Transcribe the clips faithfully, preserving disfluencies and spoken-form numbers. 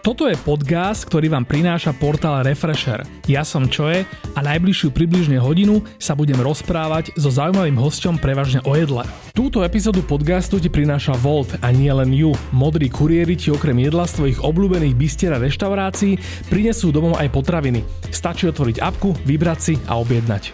Toto je podcast, ktorý vám prináša portál Refresher. Ja som Čoje a najbližšiu približne hodinu sa budem rozprávať so zaujímavým hosťom prevažne o jedle. Túto epizódu podcastu ti prináša Volt a nie len ju. Modrí kuriéri ti okrem jedla z tvojich obľúbených bistier a reštaurácií prinesú domov aj potraviny. Stačí otvoriť apku, vybrať si a objednať.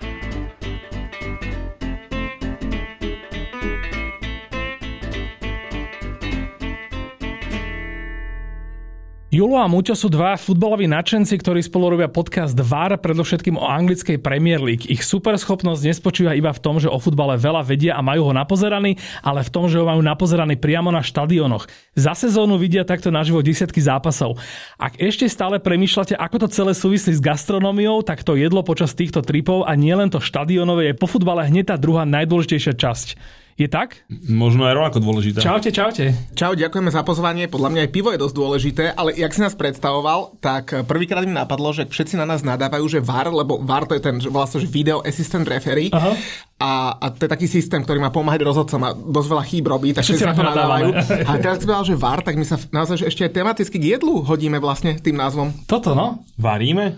Julo a Muťo sú dva futbaloví nadšenci, ktorí spolu robia podcast vé á er, predovšetkým o anglickej Premier League. Ich superschopnosť nespočíva iba v tom, že o futbale veľa vedia a majú ho napozeraný, ale v tom, že ho majú napozeraný priamo na štadiónoch. Za sezónu vidia takto naživo desiatky zápasov. Ak ešte stále premýšľate, ako to celé súvislí s gastronómiou, tak to jedlo počas týchto tripov a nielen to štadiónové je po futbale hneď tá druhá najdôležitejšia časť. Je tak? Možno aj rovnako dôležité. Čaute, čaute. Čau, ďakujeme za pozvanie. Podľa mňa aj pivo je dosť dôležité, ale jak si nás predstavoval, tak prvýkrát mi napadlo, že všetci na nás nadávajú, že vé á er, lebo vé á er to je ten, vlastne, že Video Assistant Referee. Aha. A, a to je taký systém, ktorý má pomáhať rozhodcom a dosť veľa chýb robí, tak všetci na to nadávajú. A teraz si povedal, že vé á er, tak my sa naozaj že ešte aj tematicky k jedlu hodíme vlastne tým názvom. Toto, no. Varíme?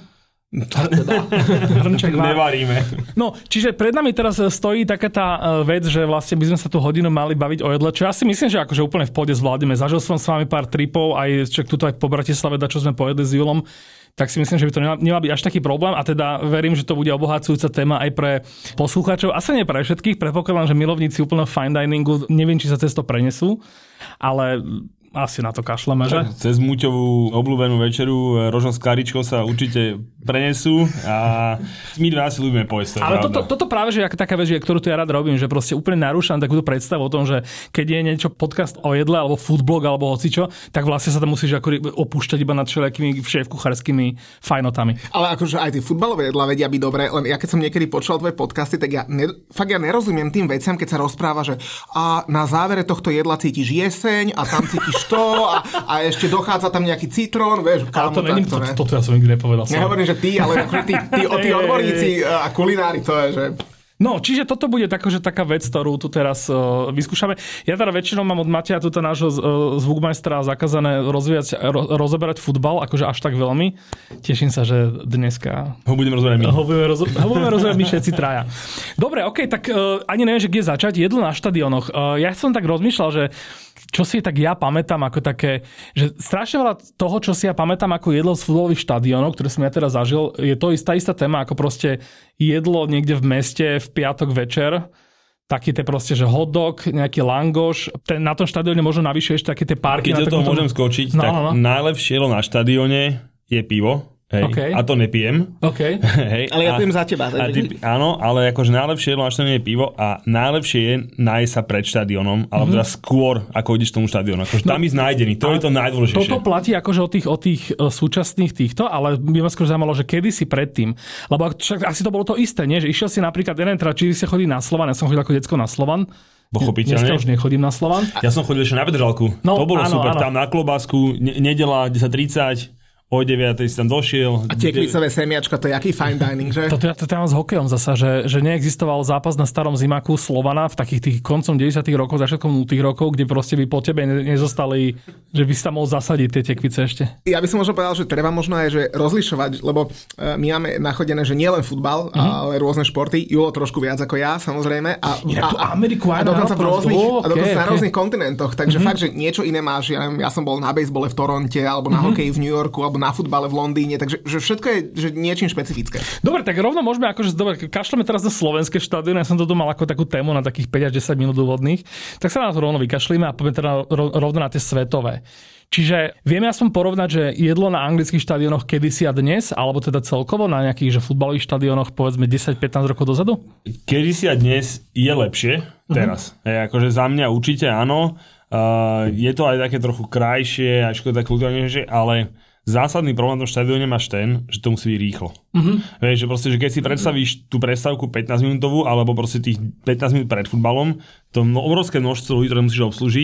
Teda. Nevaríme. No, čiže pred nami teraz stojí taká tá vec, že vlastne by sme sa tu hodinu mali baviť o jedle, čo ja si myslím, že akože úplne v pohode zvládneme. Zažil som s vami pár tripov, aj čak tuto aj po Bratislave, čo sme pojedli s Julom, tak si myslím, že by to nemal byť až taký problém a teda verím, že to bude obohacujúca téma aj pre poslucháčov. Asi nie pre všetkých, predpokladám, že milovníci úplne fine diningu, neviem, či sa cez to prenesú, ale asi na to kašleme, že? Cez Muťovú obľúbenú večeru rožno s karičkou sa určite prenesú a my dva si ľúbime pojesť. Ale toto, toto práve, že je taká vec, ktorú tu ja rád robím, že proste úplne narúšam takúto predstavu o tom, že keď je niečo podcast o jedle alebo foodblog alebo hocičo, tak vlastne sa tam musíš ako opúšťať iba nad všelijakými šéfkuchárskymi fajnotami. Ale akože aj tie futbalové jedlá vedia byť dobré, len ja keď som niekedy počul tvoje podcasty, tak ja ne, fakt ja nerozumiem tým veciam, keď sa rozpráva, že a na závere tohto jedla cítiš jeseň a tam cítiš to a, a ešte dochádza tam nejaký citrón, vieš, kámo, to není, to, toto ja som nikdy nepovedal. Nehovorím, že ty, ale tí, tí, tí, tí odborníci a kulinári, to je, že... No, čiže toto bude tako, že taká vec, ktorú tu teraz uh, vyskúšame. Ja teda väčšinou mám od Mateja tuto nášho uh, zvukmajstra zakázané rozvíjať, ro, rozoberať futbal, akože až tak veľmi. Teším sa, že dneska... Ho budeme rozoberať my. Ho budeme, rozo, ho budeme rozoberať my všetci traja. Dobre, okej, okay, tak uh, ani neviem, že kde začať. Jedlo na štadiónoch. Uh, ja som tak rozmýšľal, že čo si tak ja pamätám ako také, že strašne veľa toho, čo si ja pamätám ako jedlo z futbalových štadiónov, ktoré som ja teraz zažil, je to istá istá téma ako proste jedlo niekde v meste v piatok večer. Taký tie proste, že hot dog, nejaký langoš. Ten, na tom štadióne možno navyše ešte také tie párky. Keď do toho môžem skočiť, no, tak no, no. najlepšie jedlo na štadióne je pivo. Hej, okay. A to nepijem. Okay. Hej, ale ja pijem za teba. A ty, áno, ale akože najlepšie jedlo na štadióne je pivo a najlepšie je nájsť sa pred štadiónom, alebo teda skôr, ako ideš tomu štadiónu. Akože tam ísť nájdený, to je to najdôležitejšie. Toto platí akože o tých, o tých súčasných týchto, ale by ma skôr zaujímalo, že kedy si predtým. Lebo však asi to bolo to isté, nie? Že išiel si napríklad, neviem, teda, či si chodí na Slovan, ja som chodil ako decko na Slovan. Pochopiteľne. Dneska už nechodím na Slovan. Ja som chodil ešte na Petržalku. No, to bolo áno, super. Áno. Tam na klobásku, ne- nedela desať tridsať. O deviatej si tam došiel. A tekvicové semiačka, to je aký fine dining, že? Toto ja to tam s hokejom zasa, že, že neexistoval zápas na starom zimaku Slovana v takých tých koncom deväťdesiatych rokov, začiatkom nultých rokov, kde proste by po tebe nezostali, že by si tam mohol zasadiť tie tekvice ešte. Ja by som možno povedal, že treba možno aj že rozlišovať, lebo my máme nachodené, že nielen futbal, mm-hmm. ale rôzne športy. Julo trošku viac ako ja, samozrejme. A, a, a Ameriku aj a dokonca, v rôznych, oh, okay, a dokonca okay. na rôznych kontinentoch. Takže mm-hmm. fakt, že niečo iné máš. Ja, ja som bol na bejsbole v Toronte, alebo na mm-hmm. hokeji v New Yorku, alebo na futbale v Londýne, takže že všetko je že niečím špecifické. Dobre, tak rovno môžeme akože dobre, kašleme teraz na slovenské štadióny. Ja som to tu mal ako takú tému na takých päť až desať minút úvodných. Tak sa na to rovno vykašlíme a poďme teda rovno na tie svetové. Čiže vieme aspoň porovnať, že jedlo na anglických štadiónoch kedysi a dnes, alebo teda celkovo na nejakých že futbalových štadiónoch povedzme desať pätnásť rokov dozadu? Kedysi a dnes je lepšie teraz. Uh-huh. Hej, akože za mňa určite áno. Uh, je to aj také trochu krajšie, aj škoda kultúrnejšie, ale zásadný problém na tom štadióne máš ten, že to musí byť rýchlo. Uh-huh. Vieš, že proste, že keď si predstavíš tú predstavku pätnásťminútovú, alebo proste tých pätnásť minút pred futbalom, to obrovské množstvo ľudí, ktoré musíš obslúžiť,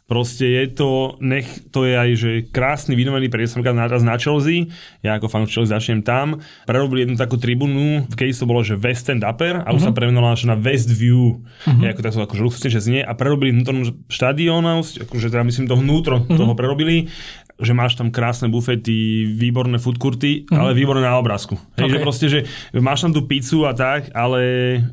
Proste je to, nech to je aj, že krásny vynovený priestor, naraz na Chelsea, ja ako fan Chelsea začnem tam, prerobili jednu takú tribúnu, v keď to bolo, že West End Upper, a už uh-huh. sa premenovala na West View, uh-huh. je ako tak sú akože luxusnejšie znie, a prerobili vnútornú štadióna, akože teda myslím to vnútro uh-huh. toho prerobili, že máš tam krásne bufety, výborné food courty, uh-huh. ale výborné na obrázku. Hej, okay. Že proste, že máš tam tú pizzu a tak, ale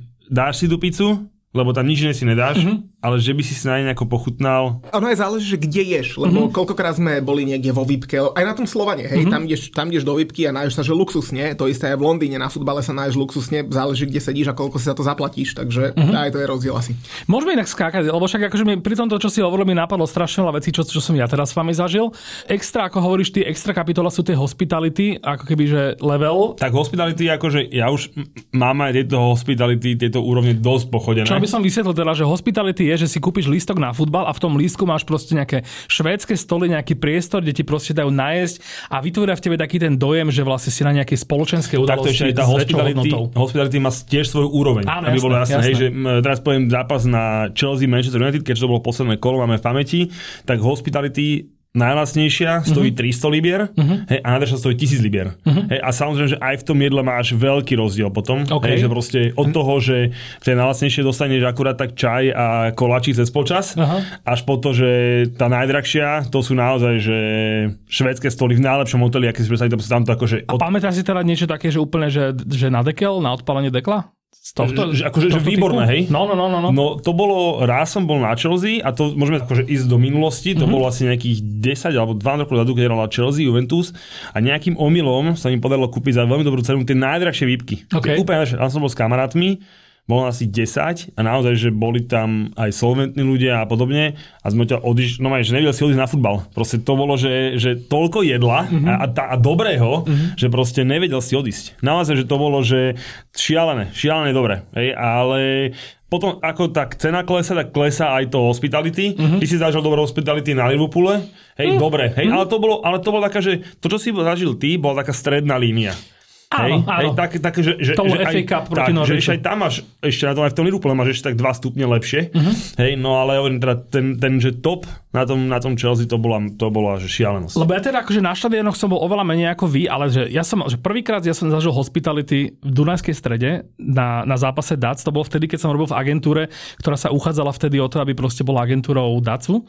dáš si tú pizzu, lebo tam nič si nedáš, mm-hmm. ale že by si si na nejako pochutnal. Ono aj záleží, že kde ješ, lebo mm-hmm. koľkokrát sme boli niekde vo výpke, aj na tom Slovane, hej, mm-hmm. tam, ideš, tam ideš do výpky a náješ sa, že luxusne, to isté aj v Londýne, na futbale sa náješ luxusne, záleží, kde sedíš a koľko si za to zaplatíš, takže mm-hmm. aj to je rozdiel asi. Môžeme inak skákať, lebo však akože mi pri tomto, čo si hovoril, mi napadlo strašne veľa vecí, čo, čo som ja teraz s vami zažil. Extra, ako hovoríš ty, extra kapitola sú tie hospitality, ako keby, že level. Tak hospitality, akože ja už mám aj tieto hospitality, tieto úrovne dosť pochodené. Čo by som vysvetlil teda, že hospitality je, že si kúpiš lístok na futbal a v tom lístku máš proste nejaké švédske stoly, nejaký priestor, kde ti proste dajú najesť a vytvoria v tebe taký ten dojem, že vlastne si na nejakej spoločenskej udalosti. Tak to ešte tá hospitality, hospitality má tiež svoju úroveň. Áno, aby jasné, bolo jasné, jasné. Hej, že teraz poviem zápas na Chelsea Manchester United, keďže to bolo posledné kolo, máme v pamäti, tak hospitality najlacnejšia stojí uh-huh. tristo libier uh-huh. hej, a najdražšia stojí tisíc libier. Uh-huh. Hej, a samozrejme, že aj v tom jedle máš veľký rozdiel potom. Okay. Hej, že proste od toho, že v tej najlacnejšej dostaneš akurát tak čaj a koláčik cez polčas, uh-huh. až po to, že tá najdrahšia, to sú naozaj, že švédske stoly v najlepšom hoteli, aké si predstavíte, tam to akože... A od... pamätáš si teda niečo také, že úplne, že, že na dekel, na odpálenie dekla? Tohto, že, akože že výborné, typu? Hej? No, no, no, no. No to bolo, raz som bol na Chelsea a to môžeme akože ísť do minulosti, to mm-hmm. bolo asi nejakých desať alebo dvanásť rokov dozadu, keď hrala Chelsea, Juventus a nejakým omylom sa mi podarilo kúpiť za veľmi dobrú cenu tie najdrahšie výpky. Okay. Úplne, tam som bol s kamarátmi, bolo asi desať a naozaj, že boli tam aj solventní ľudia a podobne a sme ťa odišli, no maj, že nevedel si odísť na futbal. Proste to bolo, že, že toľko jedla mm-hmm. a, a, a dobrého, mm-hmm. že proste nevedel si odísť. Naozaj, že to bolo, že šialené, šialené dobre. Hej, ale potom ako tak cena klesa, tak klesa aj to hospitality. Mm-hmm. Ty si zažil dobré hospitality na Liverpoole. Hej, mm-hmm. dobre. Hej, mm-hmm. ale to bolo, ale to bolo taká, že to, čo si zažil ty, bola taká stredná línia. Áno, hej, áno. Hej, tak, tak, že, že, to že ef á Cup proti Norwichu. Že aj tam máš, ešte na tom aj v tom Liverpoole máš ešte tak dva stupne lepšie. Uh-huh. Hej, no ale hovorím teda, ten, ten, že top na tom, na tom Chelsea, to bola, to bola že šialenosť. Lebo ja teda akože na štadiónoch som bol oveľa menej ako vy, ale že ja som, že prvýkrát ja som zažil hospitality v Dunajskej Strede na, na zápase dé á cé, to bolo vtedy, keď som robil v agentúre, ktorá sa uchádzala vtedy o to, aby proste bola agentúrou dé á cé.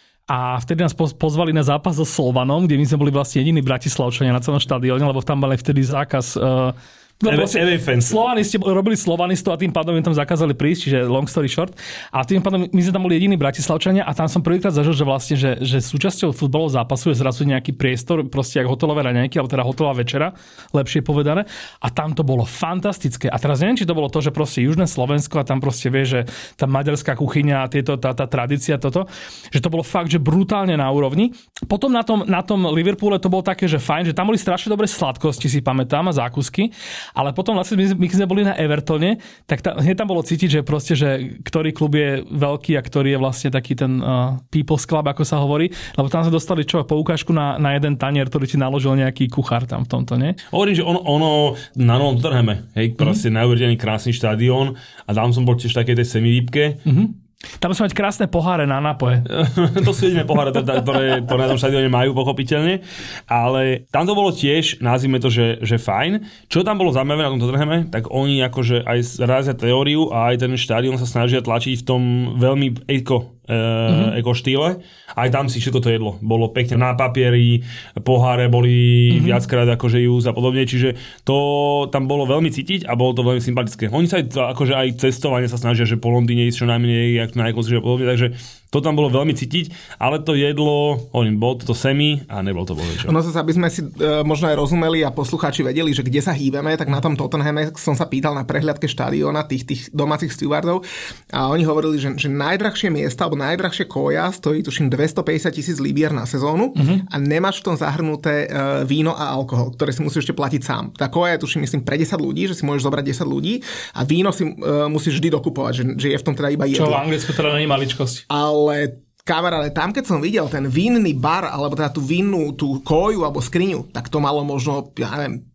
A vtedy nás pozvali na zápas so Slovanom, kde my sme boli vlastne jediní Bratislavčania na celom štadióne, lebo tam mali vtedy zákaz... Uh, No proste, Slovanisti robili Slovanistu a tým pádom im tam zakázali prísť, čiže long story short. A tým pádom my sme tam boli jediní Bratislavčania a tam som prvýkrát zažil, že vlastne, že, že súčasťou futbalového zápasu je zrazu nejaký priestor, proste ako hotelové raňajky, alebo teda hotelová večera, lepšie povedané. A tam to bolo fantastické. A teraz neviem, či to bolo to, že proste južné Slovensko a tam proste vie, že tá maďarská kuchyňa, tieto, tá, tá tradícia, toto, že to bolo fakt, že brutálne na úrovni. Potom na tom, na tom Liverpoole to bolo také, že fajn, že tam boli strašne dobré sladkosti, si pamätám, a zákusky. Ale potom vlastne my, my sme boli na Evertone, tak ta, hneď tam bolo cítiť, že proste, že ktorý klub je veľký a ktorý je vlastne taký ten uh, People's Club, ako sa hovorí, lebo tam sme dostali čo, poukážku na, na jeden tanier, ktorý ti naložil nejaký kuchár tam v tomto, nie? Hovorím, že ono, ono na Novom Tottenhame, hej, proste mm-hmm. neuveriteľný krásny štadión a tam som bol tiež v takej tej semivýpke. Mm-hmm. Tam musí mať krásne poháre na nápoje. To sú jediné poháre, ktoré, ktoré na tom štadióne majú, pochopiteľne. Ale tam to bolo tiež, nazvime to, že, že fajn. Čo tam bolo zaujímavé na tom Tottenhame, tak oni akože aj razia teóriu a aj ten štadión sa snažia tlačiť v tom veľmi eko, e, mm-hmm. eko štýle. Aj tam si všetko to jedlo. Bolo pekne na papieri, poháre boli mm-hmm. viackrát akože use a podobne. Čiže to tam bolo veľmi cítiť a bolo to veľmi sympatické. Oni sa aj, akože aj cestovanie sa snažia, že po Londýne ísť čo najmenej, jak na ekostriže a podobne. Takže to tam bolo veľmi cítiť, ale to jedlo, hovorím, bolo to semi a nebolo to bohviečo. No zase, aby sme si e, možno aj rozumeli a poslucháči vedeli, že kde sa hýbeme, tak na tom Tottenhame som sa pýtal na prehliadke štadióna tých, tých domácich stewardov a oni hovorili, že, že najdrahšie miesta alebo najdrahšie koja stojí tuším dvestopäťdesiat tisíc libier na sezónu uh-huh. a nemáš v tom zahrnuté e, víno a alkohol, ktoré si musíš ešte platiť sám. Tá koja je tuším myslím pre desať ľudí, že si môžeš zobrať desať ľudí a víno si e, musíš vždy dokupovať, že, že je v tom teda iba jedlo. Čo v Anglicku teda nie je maličkosť. Ale kamaráde, tam keď som videl ten vinný bar, alebo teda tú vinnú, tú koju alebo skriňu, tak to malo možno, ja neviem,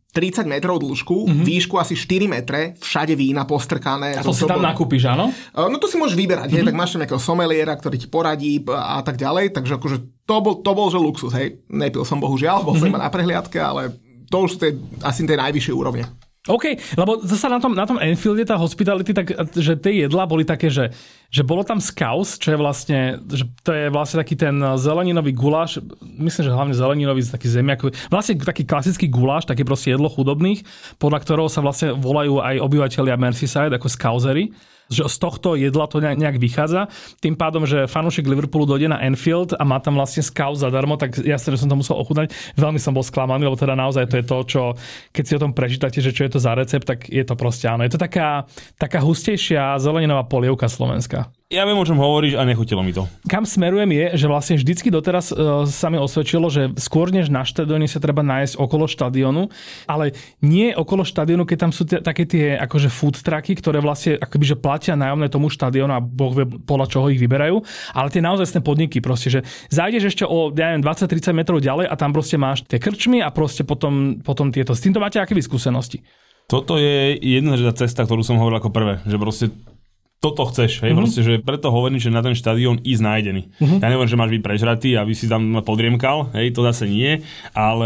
tridsať metrov dĺžku, mm-hmm. výšku asi štyri metre, všade vína postrkané. A to si tam nakúpiš, áno? No to si môžeš vyberať, mm-hmm. hej, tak máš tam nejakého someliera, ktorý ti poradí a tak ďalej, takže akože to bol, to bol že luxus, hej. Nepil som bohužiaľ, bol som mm-hmm. iba na prehliadke, ale to už sú tie, asi tie najvyššie úrovne. OK, lebo zasa na tom, na tom Anfielde tá hospitality, tak, že tie jedlá boli také, že, že bolo tam scouse, čo je vlastne, že to je vlastne taký ten zeleninový guláš, myslím, že hlavne zeleninový, taký zemiakový, vlastne taký klasický guláš, také proste jedlo chudobných, podľa ktorého sa vlastne volajú aj obyvateľia Merseyside ako scousery, že z tohto jedla to nejak vychádza. Tým pádom, že fanúšik Liverpoolu dojde na Anfield a má tam vlastne scouse zadarmo, tak jasne, že som to musel ochutnať. Veľmi som bol sklamaný, lebo teda naozaj to je to, čo keď si o tom prečítate, že čo je to za recept, tak je to proste áno. Je to taká, taká hustejšia zeleninová polievka slovenská. Ja viem, o čom hovoríš a nechutilo mi to. Kam smerujem je, že vlastne vždycky doteraz uh, sa mi osvedčilo, že skôr než na štadióne sa treba nájsť okolo štadiónu, ale nie okolo štadiónu, keď tam sú t- také tie akože food trucky, ktoré vlastne akoby že platia nájomné tomu štadiónu a Boh vie podľa čoho ich vyberajú, ale tie naozaj podniky proste, že zájdeš ešte o ja neviem, dvadsať tridsať metrov ďalej a tam proste máš tie krčmy a proste potom, potom tieto. S týmto máte aké skúsenosti? Toto je jedna cesta, ktorú som hovoril ako prvé, že proste toto chceš, hej, mm-hmm. proste, že preto hovorím, že na ten štadión ísť nájdený. Mm-hmm. Ja neviem, že máš byť prežratý, aby si tam podriemkal, hej, to zase nie, ale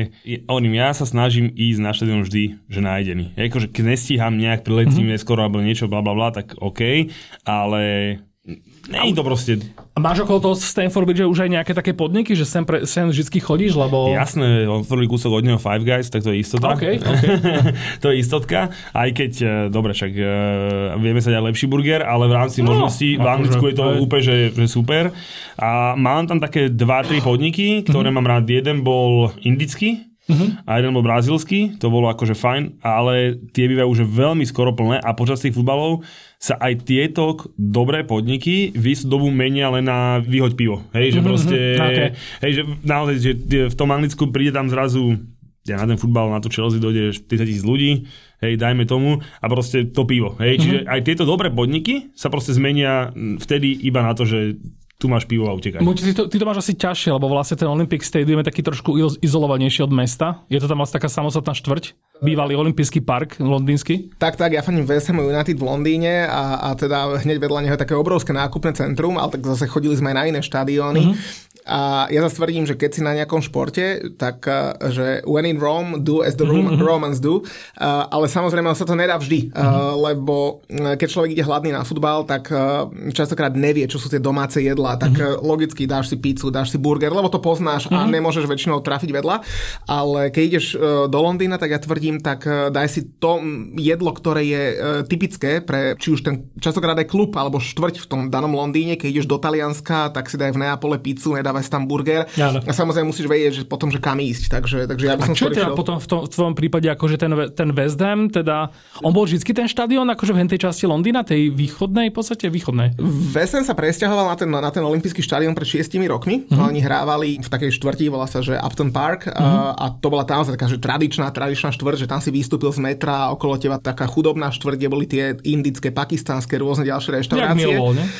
oným, ja sa snažím ísť na štadión vždy, že nájdený. Hej, akože keď nestíham nejak, priletím mm-hmm. neskoro alebo niečo, blablabla, tak OK, ale nie je to proste. A máš okolo toho Stamford Bridge už aj nejaké také podniky, že sem, pre, sem vždycky chodíš, lebo... Jasné, otvorili kúsok od neho Five Guys, tak to je istota. Okay, okay. To je istotka, aj keď, dobre, však vieme sa dať lepší burger, ale v rámci no, možností v Anglicku je to aj úplne, že, že super. A mám tam také dva tri podniky, ktoré mm-hmm. mám rád. Jeden bol indický, Uh-huh. a jeden bol brazílsky, to bolo akože fajn, ale tie bývajú už veľmi skoro plné a počas tých futbalov sa aj tieto dobré podniky v istú dobu menia len na výhoď pivo. Hej, že uh-huh. proste, okay. hej, že naozaj, že v tom Anglicku príde tam zrazu, ja na ten futbal, na to Chelsea dojde štyridsať tisíc ľudí, hej, dajme tomu, a proste to pivo. Hej, uh-huh. čiže aj tieto dobré podniky sa proste zmenia vtedy iba na to, že tu máš pivo a utekaj. Ty to, ty to máš asi ťažšie, lebo vlastne ten Olympic Stadium je taký trošku izolovanejší od mesta. Je to tam vlastne taká samostatná štvrť? Bývalý olympijský park londýnsky? Tak, tak, ja faním West Ham United v Londýne a, a teda hneď vedľa neho je také obrovské nákupné centrum, ale tak zase chodili sme aj na iné štadióny. Uh-huh. A ja zase tvrdím, že keď si na nejakom športe, tak že when in Rome, do as the mm-hmm. Romans do. Uh, ale samozrejme sa to nedá vždy, mm-hmm. uh, lebo keď človek ide hladný na futbal, tak uh, častokrát nevie, čo sú tie domáce jedlá. Tak mm-hmm. logicky dáš si pizzu, dáš si burger, lebo to poznáš mm-hmm. a nemôžeš väčšinou trafiť vedľa. Ale keď ideš uh, do Londýna, tak ja tvrdím, tak uh, daj si to jedlo, ktoré je uh, typické pre či už ten častokrát aj klub alebo štvrť v tom danom Londýne. Keď ideš do Talianska, tak si daj v Neapole pizzu, nedá dávaj tam burger. Áno. A samozrejme musíš vedieť, že potom, že kam ísť. Takže, takže ja by som a čo je teda potom v, tom, v tvojom prípade, akože ten, ten West Ham, teda, on bol vždycky ten štadión, akože v hentej časti Londýna, tej východnej, v podstate východnej? West Ham sa presťahoval na ten, na ten olympijský štadión pred šiestimi rokmi. Mm-hmm. Oni hrávali v takej štvrti, volá sa, že Upton Park. Mm-hmm. A to bola naozaj taká, že tradičná, tradičná štvrť, že tam si vystúpil z metra a okolo teba taká chudobná štvrť, kde boli tie indické, pakistánske, rôzne ďalšie reštaurácie.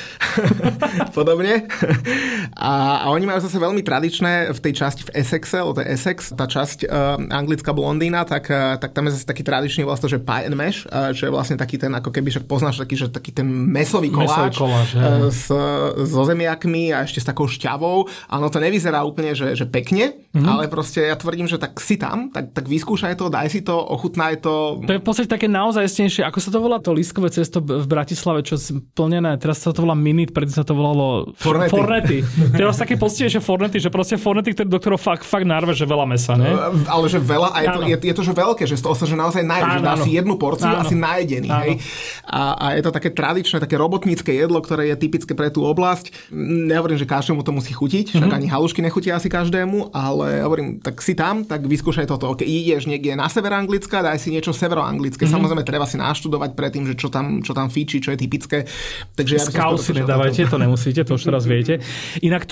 Podobne. A, a oni majú zase veľmi tradičné v tej časti v Essexe, to je Essex, tá časť uh, anglická blondína, tak, uh, tak tam je zase taký tradičný vlastne, že pie and mash, uh, čo je vlastne taký ten, ako keby, že poznáš taký, že taký ten mesový koláč, koláč uh, s, so zemiakmi a ešte s takou šťavou. Áno, to nevyzerá úplne, že, že pekne, mm-hmm. ale proste ja tvrdím, že tak si tam, tak, tak vyskúšaj to, daj si to, ochutnaj to. To je v podstate také naozaj stejšie, ako sa to volá to lístkové cesto v Bratislave, čo je plnené, teraz sa to volá minit, predtým sa to volalo Fornety. Fornety. To je také poctivejšie fornety, že proste fornety, do ktorého fakt, fakt narve, že veľa mesa, ne? Ale že veľa, a je to, je, je to že veľké, že z toho sa že naozaj nájde, že dá si jednu porciu a si najedený, hej? A, a je to také tradičné, také robotnícke jedlo, ktoré je typické pre tú oblasť. Nehovorím, že každému to musí chutiť, však mm-hmm. ani halušky nechutia asi každému, ale hovorím, tak si tam, tak vyskúšaj toto. Keď ideš niekde na sever Anglicka, daj si niečo severoanglické. Mm-hmm. Samozrejme, treba si naštudovať predtým, že čo tam, čo tam fíči, čo je typické. Takže ja Skau si nedávajte, to nemusíte, to už teraz viete. Inak toto, hej, že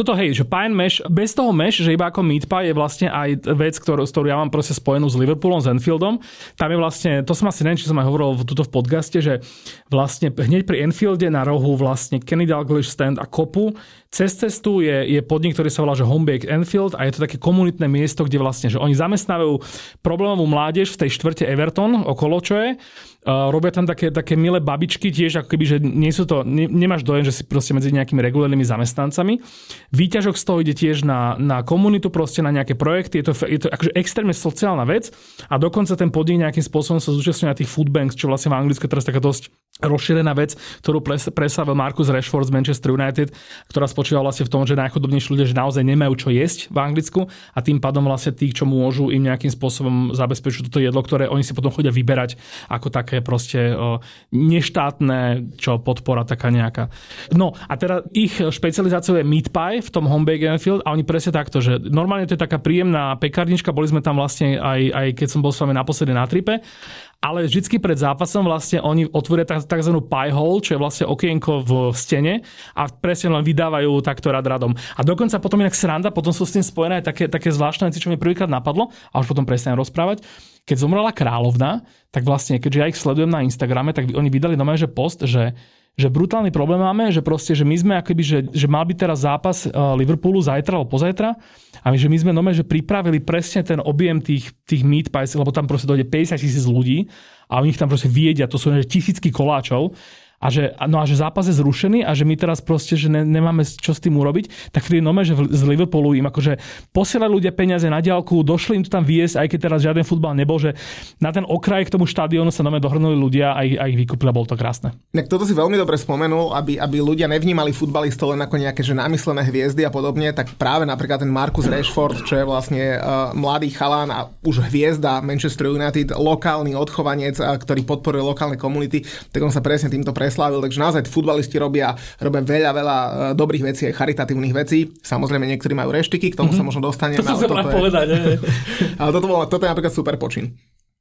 pie and mash, bez toho mash, že iba ako meat pie je vlastne aj vec, ktorú, ktorú ja mám proste spojenú s Liverpoolom, s Anfieldom. Tam je vlastne, to som asi neviem, či som aj hovoril v, tuto v podcaste, že vlastne hneď pri Anfielde na rohu vlastne Kenny Dalglish stand a kopu. Cez cestu je, je podnik, ktorý sa volá že Home Baked Anfield a je to také komunitné miesto, kde vlastne, že oni zamestnávajú problémovú mládež v tej štvrte Everton okolo, čo je. Uh, robia tam také, také milé babičky tiež, ako keby, že nie sú to, ne, nemáš dojem, že si proste medzi nejakými regulárnymi zamestnancami. Výťažok z toho ide tiež na, na komunitu, proste na nejaké projekty. Je to, je to akože extrémne sociálna vec a dokonca ten podnik nejakým spôsobom sa zúčastňuje na tých food banks, čo vlastne v Anglicku teraz taká dosť rozšírená vec, ktorú preslavil Marcus Rashford z Manchester United, ktorá spočíva vlastne v tom, že najchudobnejší ľudia že naozaj nemajú čo jesť v Anglicku a tým pádom vlastne tých, čo môžu im nejakým spôsobom zabezpečiť toto jedlo, ktoré oni si potom chodia vyberať ako také proste o, neštátne, čo podpora taká nejaká. No a teda ich špecializáciou je meat pie v tom Home Baked Anfield a oni presne takto, že normálne to je taká príjemná pekárnička, boli sme tam vlastne aj, aj keď som bol s vami naposledy na tripe. Ale vždycky pred zápasom vlastne oni otvoria tzv. Pie hole, čo je vlastne okienko v stene a presne len vydávajú takto rad radom. A dokonca potom inak sranda, potom sú s tým spojené aj také, také zvláštne veci, čo mi prvýkrát napadlo a už potom prestanem rozprávať. Keď zomrela kráľovna, tak vlastne, keďže ja ich sledujem na Instagrame, tak oni vydali normálne, že post, že že brutálny problém máme, že proste, že my sme akoby, že, že mal byť teraz zápas Liverpoolu zajtra alebo pozajtra a my, že my sme normálne, že pripravili presne ten objem tých, tých meat pies, lebo tam proste dojde päťdesiat tisíc ľudí a oni ich tam proste vyjedia, to sú tisícky koláčov. A že, no a že zápas je zrušený a že my teraz proste, že ne, nemáme čo s tým urobiť, tak vtedy nome, že z Liverpoolu im akože posielali ľudia peniaze na diaľku, došli im to tam viesť, aj keď teraz žiaden futbal nebol, že na ten okraj k tomu štadiónu sa nome dohrnuli ľudia a ich, a ich vykúpili a bolo to krásne. Tak toto si veľmi dobre spomenul, aby, aby ľudia nevnímali futbalistov len ako nejaké že namyslené hviezdy a podobne, tak práve napríklad ten Marcus Rashford, čo je vlastne uh, mladý chalán a už hviezda Manchester United, lokálny odchovanec, uh, ktorý podporuje lokálne komunity, tak on sa presne týmto pre slávil, takže naozaj futbalisti robia, robia veľa, veľa dobrých vecí, aj charitatívnych vecí. Samozrejme, niektorí majú reštiky, k tomu mm-hmm. sa možno dostaneme. To som sa práve povedať. Je... ale toto, bolo, toto je napríklad super počin.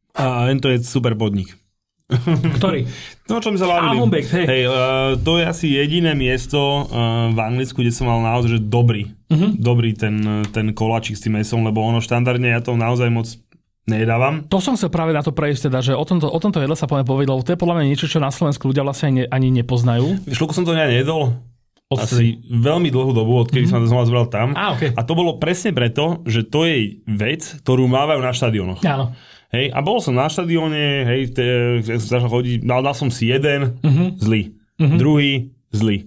A to je super podnik. Ktorý? No, čo mi sa bavili. Hej. Hej, uh, to je asi jediné miesto uh, v Anglicku, kde som mal naozaj že dobrý. Uh-huh. Dobrý ten, ten koláčik s tým mesom, lebo ono štandardne ja to naozaj moc nedávam. To som sa práve na to prejsť, teda, že o tomto, o tomto jedle sa poviem povedať, lebo to je podľa mňa niečo, čo na Slovensku ľudia vlastne ani, ani nepoznajú. Šľuku som to ja nejedol. Odstedy. Asi veľmi dlhú dobu, odkedy mm-hmm. som to znova zobral tam. A, okay. a to bolo presne preto, že to je vec, ktorú mávajú na štadiónoch. Áno. Hej, a bol som na štadióne, hej, te, som začal chodiť, dal, dal som si jeden, mm-hmm. zlý. Mm-hmm. Druhý, zlý.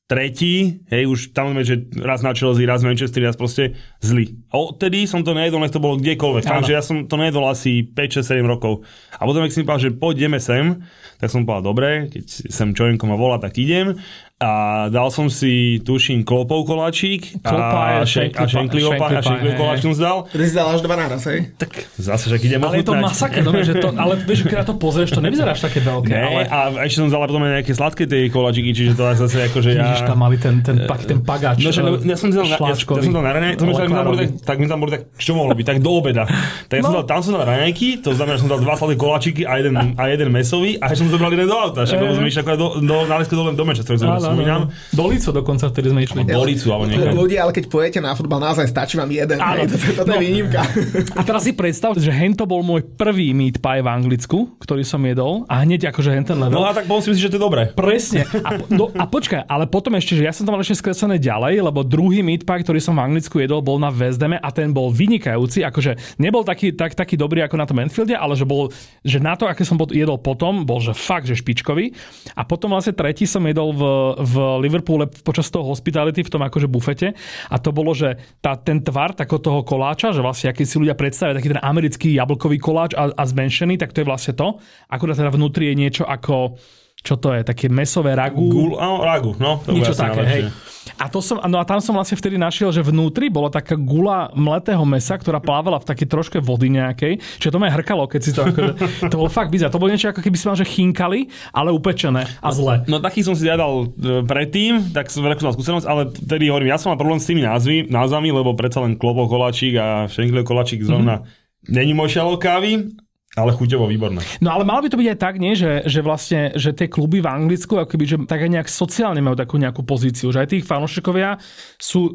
Tretí, hej, už tam máme, že raz na Chelsea, raz Manchester, raz proste zlý. A odtedy som to nejedol, nech to bolo kdekoľvek. Takže ja som to nejedol asi päť šesť sedem rokov. A potom, keď si mi povedal, že poďme sem, tak som povedal, dobre, keď sem Čojenko ma volá, tak idem. A dal som si, tuším, klopov koláčik a šenkliho koláčik som zdal. Ty si dal až dva naraz, hej? Tak zase, že idem ochutnať. Ale je to masaker, no, že to, ale vieš, keď na to pozrieš, to nevyzeráš také veľké. Ne, ale... a ešte som zdal potom aj nejaké sladké tie koláčiky, čiže to zase akože ja... Vidíš, tam mali ten, ten, ten pagáč no, no, ja som dal na, ja, ja som dal na raňajky, tak mi tam boli tak, čo mohlo byť, tak do obeda. Tak ja som dal, tam som dal raňajky, to znamená, že som dal dva sladké koláčiky a jeden, a jeden mesový a som zobral jeden do auta. Však sme išli akorát do, do, náležky dole do Manchesteru, ktorý spomínam. Do Licu dokonca, vtedy sme išli. Do Licu, alebo niekam. Ľudia, ale keď pojete na futbal, naozaj stačí vám jeden. Toto je výnimka. A teraz si predstav, že hento bol môj prvý meat pie v Anglicku, ktorý som jedol a hneď akože hen ten level. No a tak bol si myslíš, že to je dobré. Presne. A, no, a počkaj, ale potom ešte, že ja som tam mal ešte skreslené ďalej, lebo druhý meat pie, ktorý som v Anglicku jedol, bol na West Hame a ten bol vynikajúci, akože nebol taký, tak, taký dobrý ako na tom Anfielde, ale že bol, že na to, aké som jedol potom, bol že fakt, že špičkový. A potom vlastne tretí som jedol v, v Liverpoole počas toho hospitality v tom akože bufete a to bolo, že tá, ten tvar takého toho koláča, že vlastne aký si ľudia predstavia, taký ten americký jablkový koláč a, a zmenšený, tak to je vlastne to. Akurát teda vnútri je niečo ako, čo to je, také mesové ragu. Gul, áno, ragu, no. To niečo také, hej. A, to som, no a tam som vlastne vtedy našiel, že vnútri bola taká gula mletého mesa, ktorá plávala v takej troške vody nejakej. Čiže to ma hrkalo, keď si to akože, to bolo fakt bizar. To bolo niečo ako keby si mal, že chinkali, ale upečené a zle. No, no taký som si jadal predtým, tak som veľkú skúsenosť, ale tedy hovorím, ja som mal problém s tými názvy, názvami, lebo predsa len klopov koláčik a šenkliho koláčik zrovna mm-hmm. není môj šalok kávy. Ale chuťovo výborné. No ale malo by to byť aj tak, nie? Že, že vlastne, že tie kluby v Anglicku, akoby, že tak aj nejak sociálne majú takú nejakú pozíciu, že aj tých fanúšikovia sú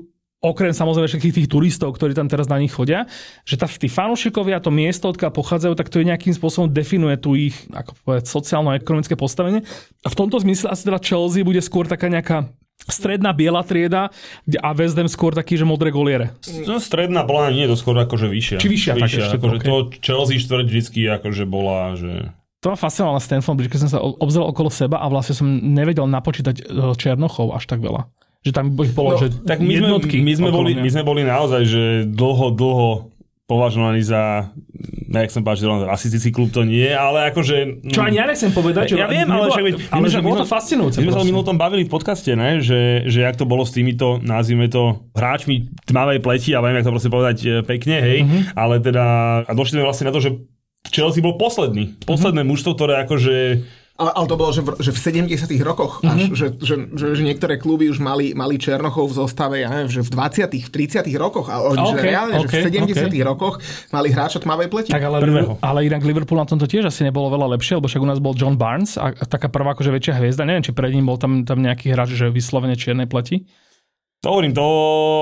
okrem samozrejme všetkých tých turistov, ktorí tam teraz na nich chodia, že tá, tí fanúšikovia, to miesto, odkiaľ pochádzajú, tak to je nejakým spôsobom definuje tu ich, ako povedať, sociálno-ekonomické postavenie. A v tomto zmysle asi teda Chelsea bude skôr taká nejaká stredná biela trieda a West Ham skôr taký, že modré goliere. No stredná bola nie, to skôr akože vyššia. Či vyššia, vyššia tak ešte. Akože okay. To Chelsea štvrť vždycky akože bola, že... To ma fascinovalo na Stamford Bridge, keď som sa obzrel okolo seba a vlastne som nevedel napočítať Černochov až tak veľa. Že tam ich bolo, no, že tak my jednotky. Sme, my, sme boli, my sme boli naozaj, že dlho, dlho považovaní za, nejak som povedal, že rasistický klub to nie, ale akože... Čo ani ja nechcem povedať, čo ja viem, ale, však, ale, ale že bolo to fascinujúce. My sme sa minulom tom bavili v podcaste, ne? Že, že jak to bolo s týmito, nazvime to, hráčmi tmavej pleti, a viem, jak to proste povedať pekne, hej, mm-hmm. ale teda, a došli sme vlastne na to, že Chelsea bol posledný. Posledné mm-hmm. mužstvo, ktoré akože... Ale, ale to bolo, že v, že v sedemdesiatych rokoch, mm-hmm. až, že, že, že, že niektoré kluby už mali, mali Černochov v zostave, ja neviem, že v dvadsiatych, v tridsiatych rokoch, ale okay, že reálne, okay, že v sedemdesiatych okay. rokoch mali hráča tmavej pleti. Tak ale, ale inak Liverpool na tomto tiež asi nebolo veľa lepšie, lebo však u nás bol John Barnes a, a taká prvá akože väčšia hviezda. Neviem, či pred ním bol tam, tam nejaký hráč, že vyslovene čiernej pleti. To hovorím, to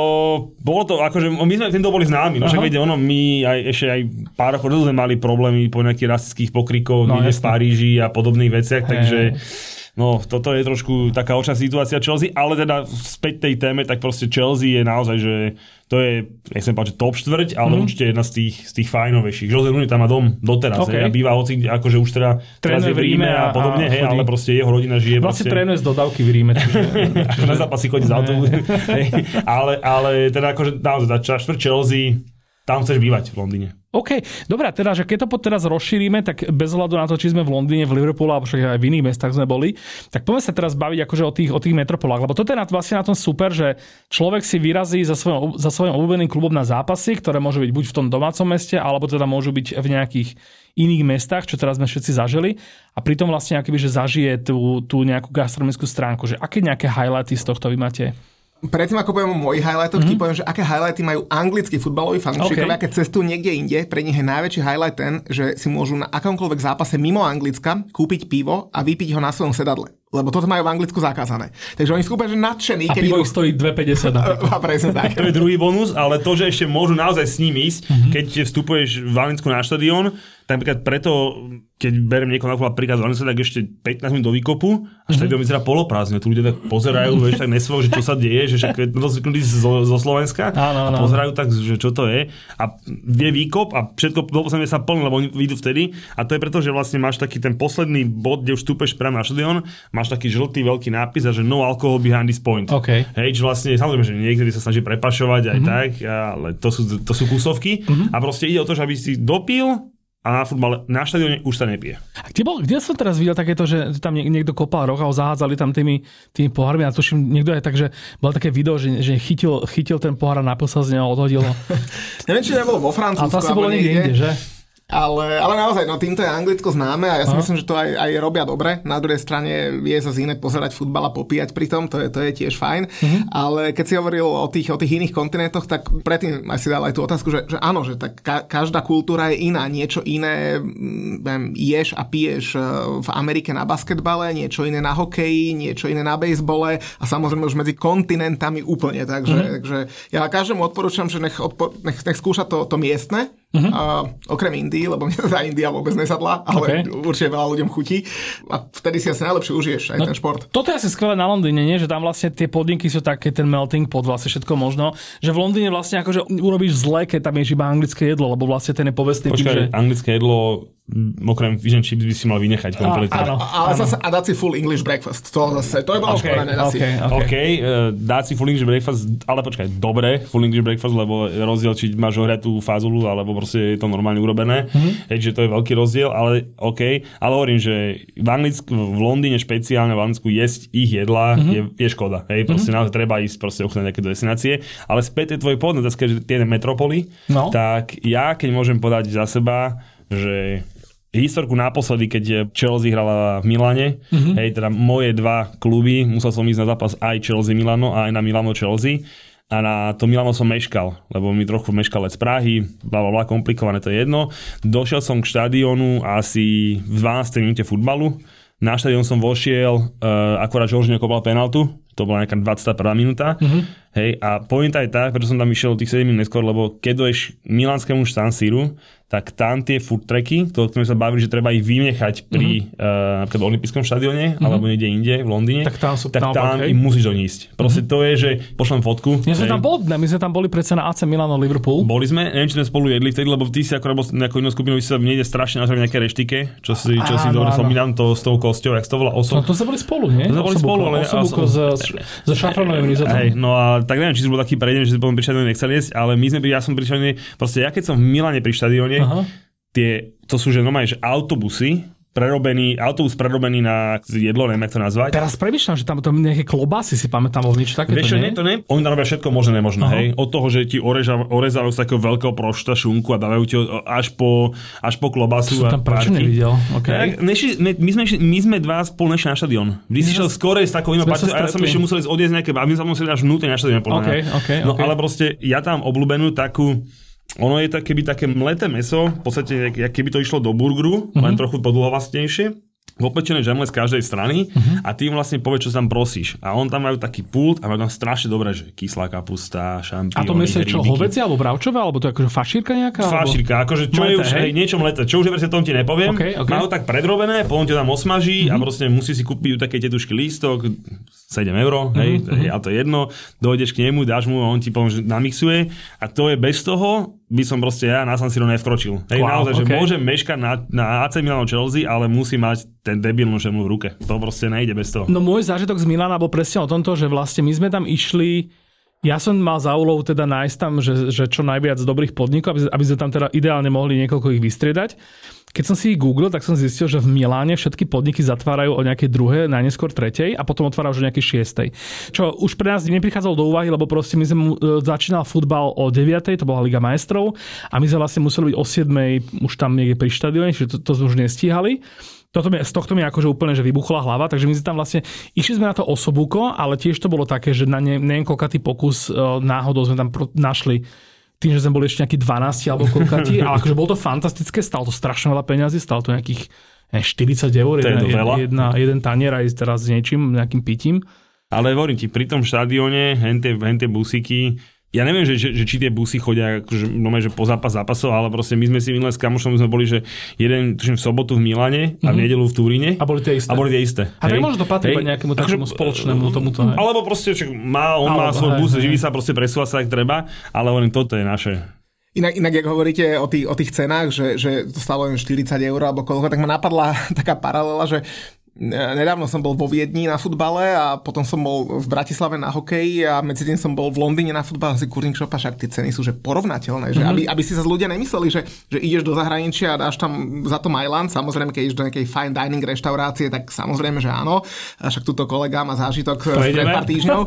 bolo to, akože my sme týmto boli známi, no však viete, ono, my aj, ešte aj pár rokov sme mali problémy po nejakých rasistických pokrykoch, no, v Paríži a podobných veciach, hey. Takže no, toto je trošku taká očná situácia Chelsea, ale teda späť tej téme, tak proste Chelsea je naozaj, že to je, nechcem povedať, top štvrť, ale mm-hmm. určite jedna z tých, z tých fajnovejších. Jose Mourinho tam má dom doteraz, okay. a býva hoci, akože už teda teraz je v Ríme a, a podobne, a hej, ale proste jeho rodina žije. Vlastne proste... trénuje z dodávky v Ríme. Ako na zápasy chodí z autobusu. ale, ale teda akože naozaj, tá štvrť Chelsea, tam chceš bývať v Londýne. OK, dobrá, teda, že keď to teraz rozšírime, tak bez hľadu na to, či sme v Londýne, v Liverpoole, alebo však aj v iných mestách sme boli, tak poďme sa teraz baviť akože o tých, o tých metropolách, lebo toto je vlastne na tom super, že človek si vyrazí za svojom, za svojím obľúbeným klubom na zápasy, ktoré môžu byť buď v tom domácom meste, alebo teda môžu byť v nejakých iných mestách, čo teraz sme všetci zažili, a pritom vlastne akoby, že zažije tú, tú nejakú gastronomickú stránku, že aké nejaké highlighty z tohto vy máte? Predtým, ako poviem o mojich highlightoch, mm-hmm. ti poviem, že aké highlighty majú anglickí futbaloví fanúšikovia, okay. keď cestujú niekde inde. Pre nich je najväčší highlight ten, že si môžu na akomkoľvek zápase mimo Anglicka kúpiť pivo a vypiť ho na svojom sedadle. Lebo toto majú v Anglicku zakázané. Takže oni sú úplne nadšení. A pivo ich stojí dva päťdesiat. A presne tak. To je druhý bonus, ale to, že ešte môžu naozaj s ním ísť, mm-hmm. keď vstupuješ v Anglicku na štadión, tak napríklad preto, keď beriem niekoho napríklad z Anglicku, tak ešte pätnásť minút do výkopu a štadión mm-hmm. vyzerá poloprázdne. Tu ľudia tak pozerajú, vieš, tak nesvoj, že čo sa deje, že však to zvyknutí zo, zo Slovenska áno, áno. a pozerajú tak, že čo to je. A je výkop a všetko doposledne sa plní, lebo oni vyjdú vtedy. A to je preto, že vlastne máš taký ten posledný bod, kde už vstúpeš priamo na štadión, máš taký žltý veľký nápis a že no alcohol behind this point. Okay. Hej, že vlastne, samozrejme, že niekedy sa snaží prepašovať aj mm-hmm. tak, ale to sú, to sú kusovky mm-hmm. a proste ide o to, že aby si dopil a na futbale, na štadióne už sa nepije. A kde, bol, kde som teraz videl takéto, že tam niekto kopal roh a zahádzali tam tými, tými pohármi a tuším, niekto aj tak, že bolo také video, že, že chytil, chytil ten pohár a napil sa z neho, odhodil ho. Neviem, či nebolo vo Francúzsku. A to asi bolo niekde inde, že? Ale, ale naozaj, no týmto je Anglicko známe a ja si Aha. myslím, že to aj, aj robia dobre. Na druhej strane je zase iné pozerať futbal a popíjať pri tom, to je, to je tiež fajn. Mhm. Ale keď si hovoril o tých, o tých iných kontinentoch, tak predtým aj si dal aj tú otázku, že, že áno, že tak ka, každá kultúra je iná. Niečo iné viem, ješ a piješ v Amerike na basketbale, niečo iné na hokeji, niečo iné na bejsbole a samozrejme už medzi kontinentami úplne. Takže, mhm. takže ja každému odporúčam, že nech, odpo- nech, nech skúša to, to miestne. Uh-huh. Uh, okrem Indii, lebo mne tá India vôbec nesadla, ale okay. určite veľa ľuďom chutí a vtedy si asi najlepšie užiješ aj no, ten šport. Toto je asi skvelé na Londýne, nie? Že tam vlastne tie podniky sú také, ten melting pot, vlastne všetko možno, že v Londýne vlastne akože urobíš zle, keď tam ješ iba anglické jedlo, lebo vlastne ten je povestný tým, že... anglické jedlo okrem fish and chips by si mal vynechať kompletne. A, a, a, zase, a dať si full English breakfast. To zase, to je bolo okay, škoda, nedať si. Okay, okay. OK, uh, dať si full English breakfast, ale počkaj, dobre full English breakfast, lebo rozdiel, či máš ohriatú fazulu, alebo proste je to normálne urobené. Mm-hmm. Hej, že to je veľký rozdiel, ale OK. Ale hovorím, že v Anglicku, v Londýne špeciálne v Anglicku jesť ich jedla mm-hmm. je, je škoda. Hej, proste mm-hmm. naozaj treba ísť proste ochutnať nejaké destinácie. Ale späť je tvoje pôvodné, že tie metropoly, no. tak ja, keď môžem podať za seba, že historku naposledy, keď Chelsea hrala v Milane, mm-hmm. hej, teda moje dva kluby, musel som ísť na zápas aj Chelsea Milano a aj na Milano Chelsea a na to Milano som meškal, lebo mi trochu meškal let z Prahy, blablabla, komplikované, to je jedno. Došiel som k štadiónu asi v dvanástej minúte futbalu, na štadión som vošiel, uh, akorát Jorginho kopal penaltu, to bola nejaká dvadsiata prvá minúta. Uh-huh. Hej, a pointa je tak, preto som tam išiel tých sedem minút neskôr, lebo keď doješ milánskému San Síru, tak tam tie food tracky, to sme sa bavili, že treba ich vynechať pri uh-huh. uh, v olympijskom štadióne, uh-huh. alebo niekde inde v Londýne, tak tam, sú, tak tam im musíš doniesť. Proste uh-huh. to je, že pošlem fotku. My sme tam boli, my sme tam boli predsa na á cé Milano Liverpool. Boli sme, neviem, či sme spolu jedli vtedy, lebo ty si ako robil nejakou inou skupinou, vy si sa niekde strašne nazvali nejaké reštike, čo si, čo si dobre spomínam, to s tou kosťou, jak to volá osob. No to sa boli spolu, nie? To sa boli spolu, ale osobúko so šafranovým rizotom. Hej, no a tak neviem, či som bol taký prejdem, že si potom pri štadióne nechcel jesť, ale my sme, ja som pri štadióne, proste ja keď som v Milane pri štadióne, tie, to sú že normálne, že autobusy, prerobený, autobus prerobený na jedlo, neviem, jak to nazvať. Teraz premýšľam, že tam to nejaké klobásy si pamätám, alebo niečo takéto, Vieš, nie? To nie? Oni tam robia všetko možné, nemožné, hej. Od toho, že ti orezávajú z takého veľkého prošta šunku a dávajú ti až po, až po klobasu. To som tam prečo nevidel. Okay. Ja, nešli, my, my, sme, my sme dva spolu nešli na štadión. Vy si šiel skorej s takou inou partiou a ja som ešte musel ísť odjesť nejaké, a my sa museli až vnútri na štadión. Okay, okay, no okay. Ale proste ja tam obľúbenú takú. Ono je tak, keby také mleté mäso, v podstate, keby to išlo do burgeru, mm-hmm. len trochu podlhovastnejšie, opečené žemle z každej strany uh-huh. a ty im vlastne povieš, čo tam prosíš. A on tam majú taký pult a majú tam strašne dobré, že kyslá kapusta, šampióny, a to myslíš čo, hovädzie alebo bravčové, alebo to je akože fašírka nejaká? Fašírka, akože čo mlete, je už, hej, niečo mleté. Čo už je, tom ti nepoviem. Okay, okay. Majú tak predrobené, potom ti tam osmaží uh-huh. a proste musí si kúpiť také tetušky lístok, sedem eur, hej, uh-huh. a to je jedno, dojdeš k nemu, dáš mu a on ti potom namixuje a to je bez toho, by som proste ja na San Siro nevkročil. Hej, wow, naozaj, okay. že môžem meškať na, na á cé Milano Chelsea, ale musí mať ten debilnú žemlu v ruke. To proste nejde bez toho. No môj zážitok z Milana bol presne o tomto, že vlastne my sme tam išli, ja som mal za úlohu teda nájsť tam, že, že čo najviac dobrých podnikov, aby, aby sme tam teda ideálne mohli niekoľko ich vystriedať. Keď som si ich googlil, tak som zistil, že v Miláne všetky podniky zatvárajú o nejakej druhej, najneskôr tretej a potom otvárajú už o nejakej šiestej. Čo už pre nás neprichádzalo do úvahy, lebo proste my sme začínal futbal o deviatej, to bola Liga majstrov a my sme vlastne museli byť o siedmej už tam niekde pri štadióne, čiže to, to sme už nestíhali. Toto mi, z tohto mi akože úplne že vybuchla hlava, takže my sme tam vlastne išli sme na to osobúko, ale tiež to bolo také, že na ne, neviem koľkatý pokus náhodou sme tam pro, našli tým, že sme boli ešte nejakí dvanásť alebo koľkatí, ale akože bolo to fantastické, stalo to strašne veľa peňazí, stalo to nejakých štyridsať eur, jedna, jedna, jeden tanier aj teraz s niečím, nejakým pitím. Ale hovorím ti, pri tom štadióne, hente, hente busíky, ja neviem, že, že, že či tie busy chodia akože, no, že po zápas zápasov, ale proste my sme si minulé s kamošom sme boli, že jeden tuším v sobotu v Milane a v nedeľu v Turíne. A boli tie isté. A boli tie isté. A tak možno to patrí nejakému takému spoločnému tomuto. Hej. Alebo proste, čo má, on alebo, má svoj bus, živí sa, proste presúva sa, ak treba, ale hovorím, toto je naše. Inak, inak, jak hovoríte o tých, o tých cenách, že, že to stalo len štyridsať eur alebo koľko, tak ma napadla taká paralela, že nedávno som bol vo Viedni na futbale a potom som bol v Bratislave na hokeji a medzi tým som bol v Londýne na futbale a si kurník šopa, však tie ceny sú že porovnateľné, že mm-hmm. aby, aby si sa ľudia nemysleli, že, že ideš do zahraničia a dáš tam za to Mailand, samozrejme keď ideš do nejakej fine dining reštaurácie, tak samozrejme, že áno, a však túto kolega má zážitok pred pár týždňov,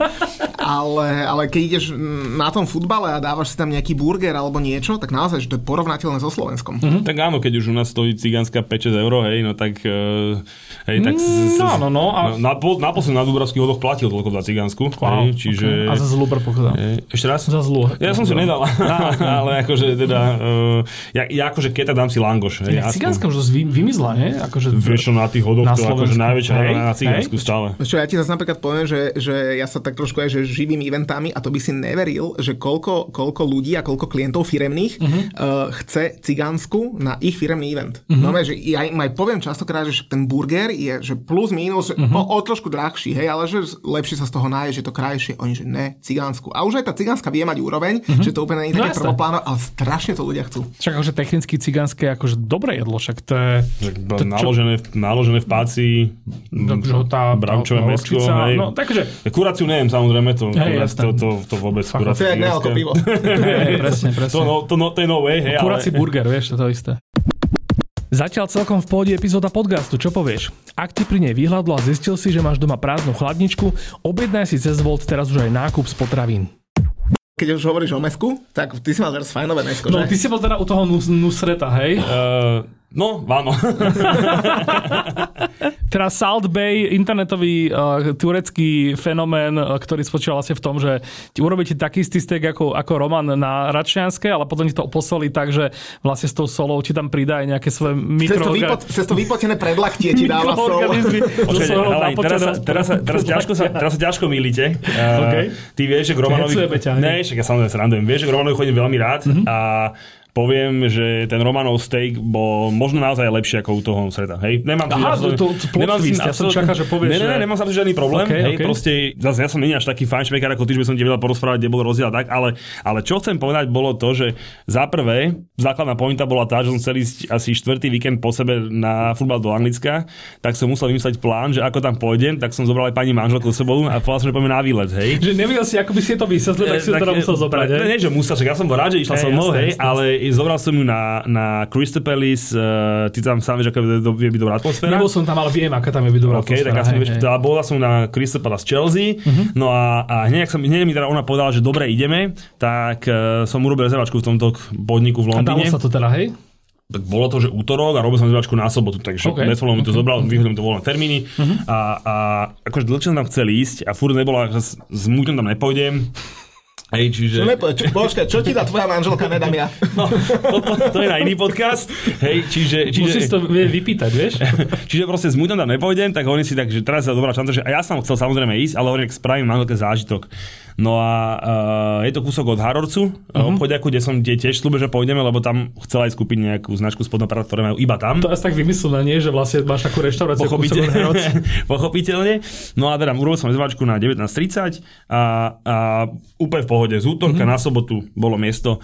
ale, ale keď ideš na tom futbale a dávaš si tam nejaký burger alebo niečo, tak naozaj, že to je porovnateľné so Slovenskom. Mm-hmm. Tak áno, keď už u nás stojí cigánska päť šesť eur, hej, no tak uh, hej, tak z, z, no, no, no. A... Na, na posledný na Dúbravských hodoch platil toľko za cigánsku. Wow, hej, čiže... okay. A za zlú predpokladám. Ešte raz? Za zlú. Ja som si nedal. Ale akože teda... Uh, ja, ja akože keď tak dám si langoš. Ja cigánska už vy, vymizla, nie? Akože vieš čo, na tých hodoch to akože najväčšia hey, na cigánsku hey. Stále. Čo, ja ti zase napríklad poviem, že, že ja sa tak trošku aj že živým eventami a to by si neveril, že koľko, koľko ľudí a koľko klientov firemných uh-huh. uh, chce cigánsku na ich firemný event. Uh-huh. No, že ja im aj poviem častokrát, že ten burger je že plus minus uh-huh. o, o trošku drahší, hej, ale že lepšie sa z toho náje, že to krajšie. Oni, že ne, cigánsku. A už aj tá cigánska vie mať úroveň, uh-huh. že to úplne nie je také no, prvoplánové, ale strašne to ľudia chcú. Však akože technicky cigánske je akože dobré jedlo, však to je... To, naložené, čo... naložené v páci, bravčové mäsko, hej. No, takže... Kuráciu neviem, samozrejme, to, hej, to, to, to vôbec kuráciu. To je nealko pivo. Hej, presne, presne. To, no, to, no, to je no way, hej, kuráci ale... burger, vieš, to je isté. Zatiaľ celkom v pohode epizóda podcastu, čo povieš? Ak ti pri nej vyhľadlo a zistil si, že máš doma prázdnu chladničku, objednaj si cez Volt teraz už aj nákup z potravín. Keď už hovoríš o mäsku, tak ty si mal teraz fajnové mäsko, že? No, ty si bol teda u toho nus- Nusreta, hej? Uh, no, áno. Teraz Salt Bay, internetový uh, turecký fenomén, uh, ktorý spočíval vlastne v tom, že ti urobíte taký istý steak ako, ako Roman na Račianske, ale potom ti to posolí tak, že vlastne s tou solou ti tam pridá aj nejaké svoje mikroorganizmy. Cez to vypotené predlaktie ti dáva sol. Teraz sa, teraz, sa, teraz, ťažko sa, teraz sa ťažko mýlite. Uh, okay. Ty vieš, že k Romanovi... Ne, však ja samozrejme srandujem. Vieš, že k Romanovi chodím veľmi rád mm-hmm. a poviem, že ten Romanov steak bol možno naozaj lepšie ako u toho Sreta. Hej, nemám Aha, to, to, to nemám twist, ja som čakal, že povieš, ne, ne, ne, nemám sa žiadny problém. Okay, hej, okay. proste, zase ja som nie až taký fajnšmekár ako ty, že by som ti vedel porozprávať, kde bol rozdiel tak, ale, ale čo chcem povedať bolo to, že za prvé, základná pointa bola tá, že som chcel ísť asi štvrtý víkend po sebe na futbal do Anglicka, tak som musel vymyslieť plán, že ako tam pôjdem, tak som zobral aj pani manželku s sebou a povedal som, že poďme na výlet, hej. Že nevedel si, ako by si to vysvetlil, tak si to teda musel zobrať, hej. Nie, že musel, ja som bol rád, že išla so mnou, hej, ale zobral som ju na na Crystal Palace, uh, ty tam sám vieš, aká je byť dobrá atmosféra. Nebol som tam, ale viem, aká tam je byť dobrá okay, atmosféra. Tak ja som, vieš, teda bola som na Crystal Palace Chelsea, uh-huh. no a, a hneď, som, hneď mi teda ona povedala, že dobre, ideme, tak uh, som urobil rezervačku v tomto podniku v Londýne. A dalo sa to teda, hej? Tak bolo to, že útorok a robil som rezervačku na sobotu, takže okay. bez problémov mi to okay. zobral, vyhodil mi to voľné termíny uh-huh. a, a akože dlhšie som tam chcel ísť a furt nebola, že s muťom tam nepôjdem. Hej, čiže... Čo, nepo, čo, božka, čo ti dá tvoja manželka, nedám ja. No, to, to, to je na iný podcast. Hej, čiže, čiže... Musíš to vypýtať, vieš? Čiže proste s muťom tam nepôjdem, tak hovorím si tak, že teraz sa dobrá šanca, že a ja som chcel samozrejme ísť, ale hovorím, spravím manželke zážitok. No a uh, je to kúsok od Harrorcu, uh-huh. obchodiaku, kde som kde tiež slúbil, že pôjdeme, lebo tam chcel aj skúpiť nejakú značku spodného prádla, ktoré majú iba tam. To je tak vymyslené, nie? Že vlastne máš takú reštauráciu. Pochopiteľne. Pochopiteľne. No a teda urobil som rezervačku na devätnásť tridsať a, a úplne v pohode. Z útorka uh-huh. na sobotu bolo miesto.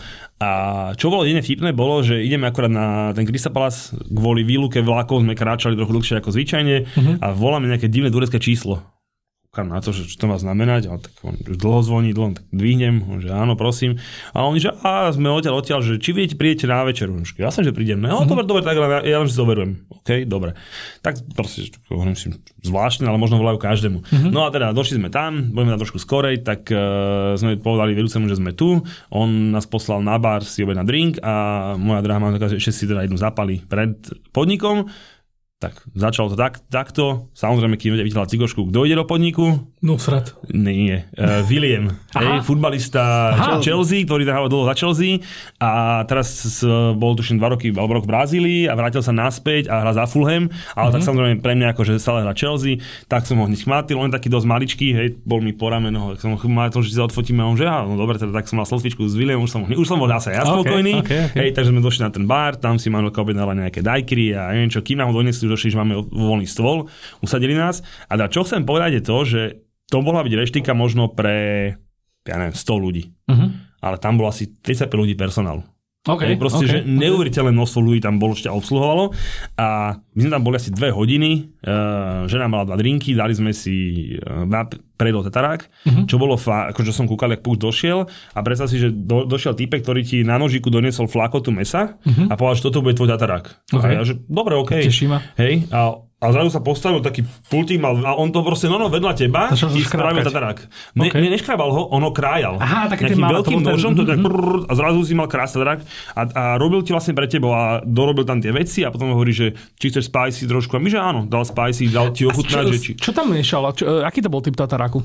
A čo bolo jedine vtipné, bolo, že ideme akorát na ten Crystal Palace, kvôli výluke vlákov sme kráčali trochu dlhšie ako zvyčajne uh-huh. a voláme nejaké divné turecké číslo. Kam na to, že čo to má znamenať, ale tak on už dlho zvoní, dlho, tak dvihnem, on, že áno, prosím. A oni, že a sme odtiaľ, odtiaľ, že či viete, prídete na večeru. Ja som, že prídem. No, mm-hmm. dobre, dobre, tak ja, ja len si to overujem. OK, dobre. Tak proste, hovorím si, zvláštne, ale možno volajú každému. Mm-hmm. No a teda, došli sme tam, budeme tam trošku skorej, tak uh, sme povedali vedúcemu, že sme tu. On nás poslal na bar si obed na drink a moja drahá mám taká, že ešte si teda jednu zapali pred podnikom. Tak začalo to tak, takto. Samozrejme, keď videla cigošku, kto ide do podniku? Nusrat. Nie, uh, William, hej, futbalista Aha. Chelsea, ktorý hrával dlho za Chelsea a teraz bol tuším dva roky alebo rok v Brazílii a vrátil sa naspäť a hrá za Fulham, ale mm-hmm. tak samozrejme pre mňa akože stále hrá Chelsea, tak som ho hneď chmátil, on je taký dosť maličký, hej, bol mi po rameno, tak som ho chmátil, že si sa odfotíme, on že á, no dobre, teda tak som mal selfiečku s Williamom, už som, už som bol zase ja spokojný, okay, okay, okay. Hej, takže sme došli na ten bar, tam si manželka objednala nejaké daiquiri a neviem čo, kým nám ho donesli, došli, že máme voľný stôl, usadili nás a da, čo chcem povedať je to, že to mohla byť reštika možno pre, ja neviem, sto ľudí. Uh-huh. Ale tam bolo asi tridsaťpäť ľudí personálu. Okay, proste, okay, že neuveriteľné množstvo ľudí tam bolo, ešte obsluhovalo. A my sme tam boli asi dve hodiny, uh, žena mala dva drinky, dali sme si uh, predol tatarák, uh-huh. čo bolo, fa- akože som kúkal, jak púšť došiel a predstav si, že do, došiel týpek, ktorý ti na nožiku doniesol flakotu mesa uh-huh. a povedal, že toto bude tvoj tatarák. Okay. A ja, že dobre, okej. Okay. Hej, a A zrazu sa postavil taký pultík mal a on to proste no, no vedľa teba i spravil tatarák. Ne, okay. ne, neškrabal ho, ono krájal. Aha, taký nejakým mal, veľkým ten... nožom to tak prrr, a zrazu si mal krásny tatarák a, a robil ti vlastne pre tebou a dorobil tam tie veci a potom hovorí, že či chceš spicy trošku a my, že áno, dal spicy, dal ti ochutnať. Čo, že či... čo tam miešal? Čo, aký to bol typ tataráku?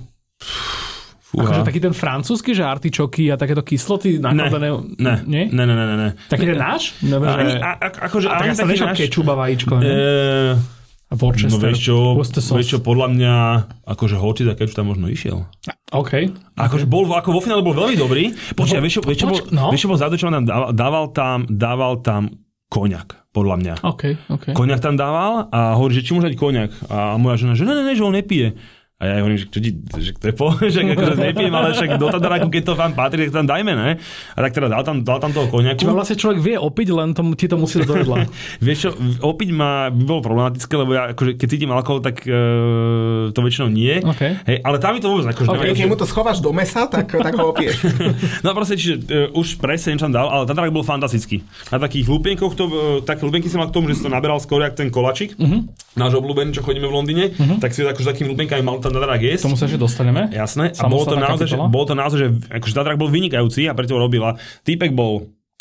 Akože taký ten francúzsky, že artičoky a takéto kysloty nakladané... Ne, ne, ne, ne, ne, ne. Taký ten náš? Nebe, ani, a, a, akože, a tak ja som nešal kečup a vajíčko, ne? E... A Worcester, no vieš čo, vieš čo, podľa mňa akože hoci za kečup tam možno išiel. OK. Akože bol, ako vo finále bol veľmi dobrý. Počkaj, vieš čo, vieš čo bol, no? vieš čo bol zádu, čo nám dával, dával tam, dával tam koniak, podľa mňa. OK, OK. Koniak tam dával a hovorí, že či môže dať koniak. A moja žena, že ne, ne, ne, že on nepije. A ja hovorím, že, čo ti, že to je po, že akože nepijem, ale však do tadaráku, keď to vám patrí, tak tam dajme, ne? A tak teda dal tam, dal tam toho koniaku. Čiže vlastne človek vie opiť, len tomu, ti to musí do jedla. Vieš čo, opiť ma by bolo problematické, lebo ja akože, keď cítim alkohol, tak uh, to väčšinou nie. Okay. Hej, ale tam mi to vôbec akože... Okay, keď mu to schováš do mesa, tak, tak ho opiješ. No proste, čiže uh, už presne niečo tam dal, ale tadarák bol fantastický. Na takých hlupienkoch, to, uh, také hlupienky som mal k tomu, že si to naberal skôr jak ten kolačik, uh-huh. náš obľúbený, čo chodíme v Londýne, uh-huh. tak si akože takými hlupenkami mal tam tadarák jesť. Že dostaneme. Jasné. A bolo to, naozaj, že, bolo to naozaj, že akože Tatrak bol vynikajúci a preto robil. A týpek bol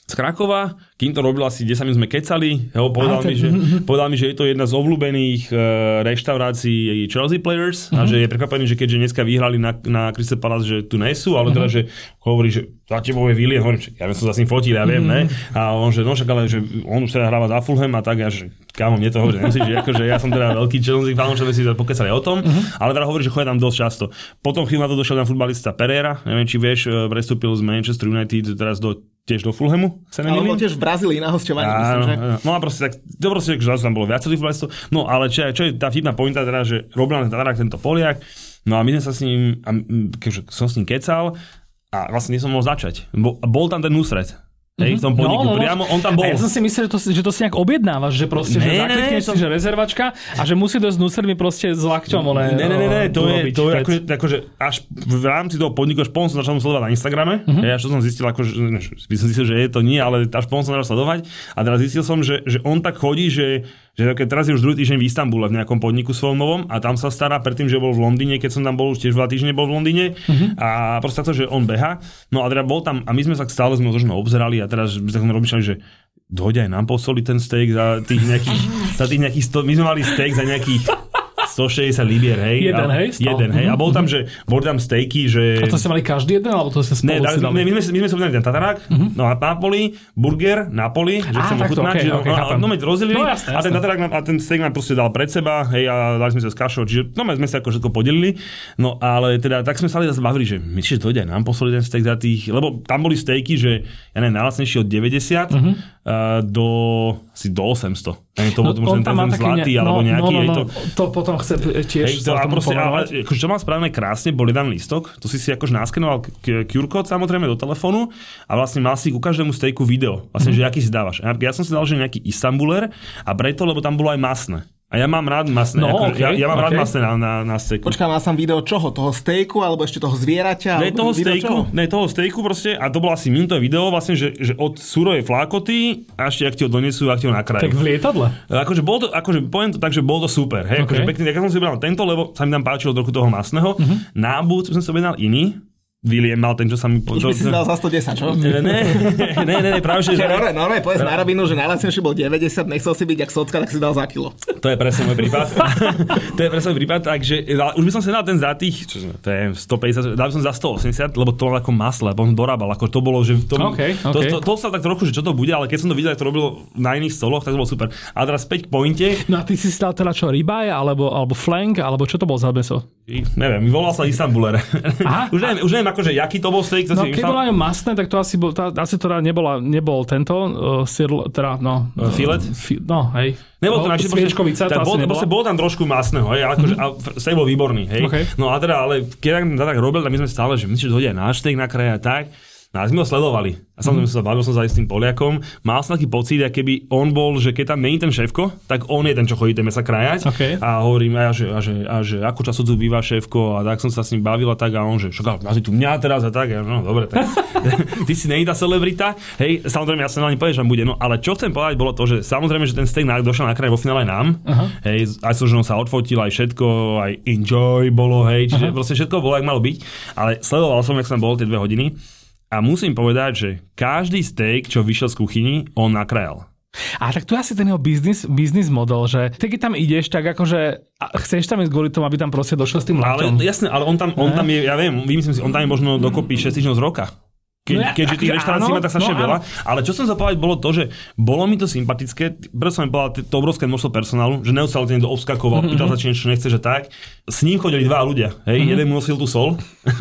z Krakova, kým to robil asi desať minút sme kecali, ho, povedal, mi, že, povedal mi, že je to jedna z obľúbených uh, reštaurácií Chelsea Players uh-huh. a že je prekvapený, že keďže dneska vyhrali na, na Crystal Palace, že tu nesú, ale uh-huh. teda, že hovorí, že za tebou je Willian, hovorím, že ja som sa s ním fotil, ja viem, uh-huh. ne? A on, že no však, ale že on už teda hráva za Fulham a tak, a že kámo, mne to hovorí, nemusíš, že akože ja som teda veľký Chelsea fan, že sme si pokecali o tom, uh-huh. ale teda hovorí, že chodí tam dosť často. Potom chvíľu na to došiel tam futbalista Pereira, neviem, či vieš, prestúpil z Manchester United teraz do tiež do Fulhamu. Ale bol tiež v Brazílii na hosťovaní, myslím, že? No a proste tak, to proste, že tam bolo viac tých futbalistov. No ale čo, čo je tá vtipná pointa teda, že robil na Tatarák tento Poliak, no a my sme sa s ním, a, keďže som s ním kecal a vlastne nie som mohol začať. Bol, bol tam ten Nusret. Hej, v tom podniku, no, no, priamo on tam bol. A ja som si myslel, že to, že to si nejak objednávaš, že proste, ne, že zaklikneš si, to... že rezervačka a že musí dosť Nusret mi proste s lakťom, ale... Ne, ne, ne, ne, to je, to je akože, akože až v rámci toho podniku, až potom som začal sledovať na Instagrame, uh-huh. ja, až to som zistil, akože, by som zistil, že je to nie, ale až potom som začal sledovať a teraz zistil som, že, že on tak chodí, že že teraz je už druhý týždeň v Istanbule v nejakom podniku svojom novom a tam sa stará predtým, že bol v Londýne, keď som tam bol, už tiež dva týždne bol v Londýne uh-huh. a proste to, že on beha. No a teda bol tam a my sme sa stále sme ho obzerali a teraz sme rozmýšľali, že dojde aj nám posoliť ten steak za tých nejakých, za tých nejakých sto, my sme mali steak za nejakých stošesťdesiat libier, hej. Jeden, a, hej? Stal. Jeden, hej. A bol tam, že boli tam stejky, že... A to ste mali každý jeden, alebo to ste spolu ne, si dali? Ne, my sme, my sme si objednali ten tatarák, uh-huh. no a Napoli, burger, Napoli, že chcem ochutnať, že okay, no, no, my rozdelili no, jasné, a ten tatarák a ten steak nám proste dal pred seba, hej, a dali sme sa s kašou, čiže no, my sme sa ako všetko podelili, no ale teda tak sme sa ale zbavili, že my čiže to ide aj nám poslali ten steak za tých, lebo tam boli stejky, že ja neviem, najlacnejšie od deväťdesiat uh-huh. uh, do asi do osemsto. To no, bol ten, ten zlatý, ne... alebo no, nejaký. No, no, no, to... to potom chce tiež hej, to, a proste, ale, akože, čo mal správne krásne, bol jeden listok, to si si akože naskenoval Q R kód samozrejme do telefónu a vlastne mal si ku každému stejku video, vlastne, mm. že aký si dávaš. Ja som si dal, že nejaký Istanbuler a preto, lebo tam bolo aj masné. A ja mám rád masné. No, ako, okay, ja, ja mám okay. rád masné na, na, na stejku. Počkaj, mal som video čoho? Toho stejku alebo ešte toho zvieraťa? Ne, toho stejku, ne, toho stejku proste. A to bolo asi minútové video vlastne, že, že od surovej flákoty a ešte ak ti ho donesú, ak ti ho nakrajú. Tak v lietadle? Akože bol to, akože poviem to tak, že bol to super. Hej, okay. Akože pekný, tak som si vybral tento, lebo sa mi tam páčilo trochu toho masného. Uh-huh. Na budúci som si objednal iný. William mal ten, čo sa mi... Už by si dal za sto desať, čo? Ne, ne, ne, ne, práve, že... No, no, no, povedz na rovinu, že najlacnejší bol deväťdesiat, nechcel si byť jak socka, tak si dal za kilo. To je presne môj prípad. To je presne môj prípad, takže už by som si dal ten za tých, čo to je stopäťdesiat, dal by som za sto osemdesiat, lebo to bolo ako masle, lebo on dorábal, ako to bolo, že... To, okay, to, okay. To, to, to sa tak trochu, že čo to bude, ale keď som to videl, ak to robilo na iných stoloch, tak to bolo super. A teraz späť k pointe. No a ty si si dal teda čo, ribeye, alebo, alebo flank, alebo čo to bol za meso? Neviem, volal sa Istanbuler. už neviem, už neviem akože, jaký to bol steak. No, keď bolo aj masné, tak to asi bol, tá, asi to nebola, nebol tento, uh, sirl, teda, no. Uh, filet? Fi, no, hej. Nebol to no, naši, sviečkovica, to asi nebola. Bolo tam trošku masného, hej, akože, mm-hmm. a steak bol výborný, hej. Okay. No a teda, ale keď tak, tak robil, tak my sme stále, že myslíš, že to hodí aj náš steak na kraje a tak. No a sme ho sledovali. A samozrejme mm. sa bavil som sa aj s tým Poliakom. Mal som taký pocit, ako keby on bol, že keď tam není ten šéfko, tak on je ten, čo chodí ten mesa krajať. Okay. A hovorím, a že, a, že, a že ako času tu býva šéfko, a tak som sa s ním bavil a tak, a on že, šokal, máš tu mňa teraz a tak, a no dobre, tak ty si není tá celebrita. Hej, samozrejme, ja sa na ne povedal, že tam bude. No ale čo chcem povedať, bolo to, že samozrejme, že ten steak došiel na kraj vo finále aj nám. Uh-huh. Hej, aj som, že on sa odfotil, aj všetko, aj enjoy bolo, hej, čiže uh-huh. proste všetko bolo, jak malo byť. Ale sledoval som, jak som bol tie dve hodiny. A musím povedať, že každý steak, čo vyšiel z kuchyni, on nakrajal. A tak tu je asi ten jeho business, business model, že ty keď tam ideš, tak akože chceš tam ísť kvôli tomu, aby tam proste došiel s tým lakťom. Ale jasne, ale on tam, on tam je, ja viem, vymyslím si, on tam je možno dokopy šesť týždňov z roka. Ke, no, keďže tých reštaurácií má tak strašne no, veľa. Ale čo som zapovedať, bolo to, že bolo mi to sympatické. Preto som mi povedal to obrovské množstvo personálu, že neustále ten obskakoval, mm-hmm. pýtal sa, či niečo nechce, že tak. S ním chodili dva ľudia. Hej, mm-hmm. jeden mu nosil tú sol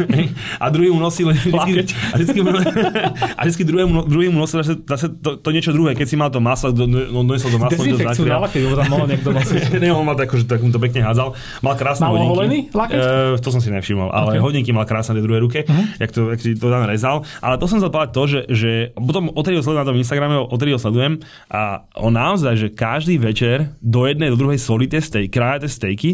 a druhý mu nosil vždycky, a vždycky, a vždycky druhému, druhý mu nosil zase to, to niečo druhé. Keď si mal to maslo, on donesol do masla. Dezinfekciu na lakeť, lebo tam mohol niekto nosiť. Ne, on mal tak, že tak mu to pekne hádzal. Mal krásne hodinky. Mal oholený lakeť? Uh, to som si nevšimol, ale okay. hodinky mal krásne na tej druhej ruke, uh-huh. jak to, jak si to tam rezal. Ale to som chcel povedať to, že, že potom odtedy ho sledujem na tom Instagrame, odtedy ho sledujem a on naozaj, že každý večer do jednej, do druhej solí tie steak, krája tie stejky.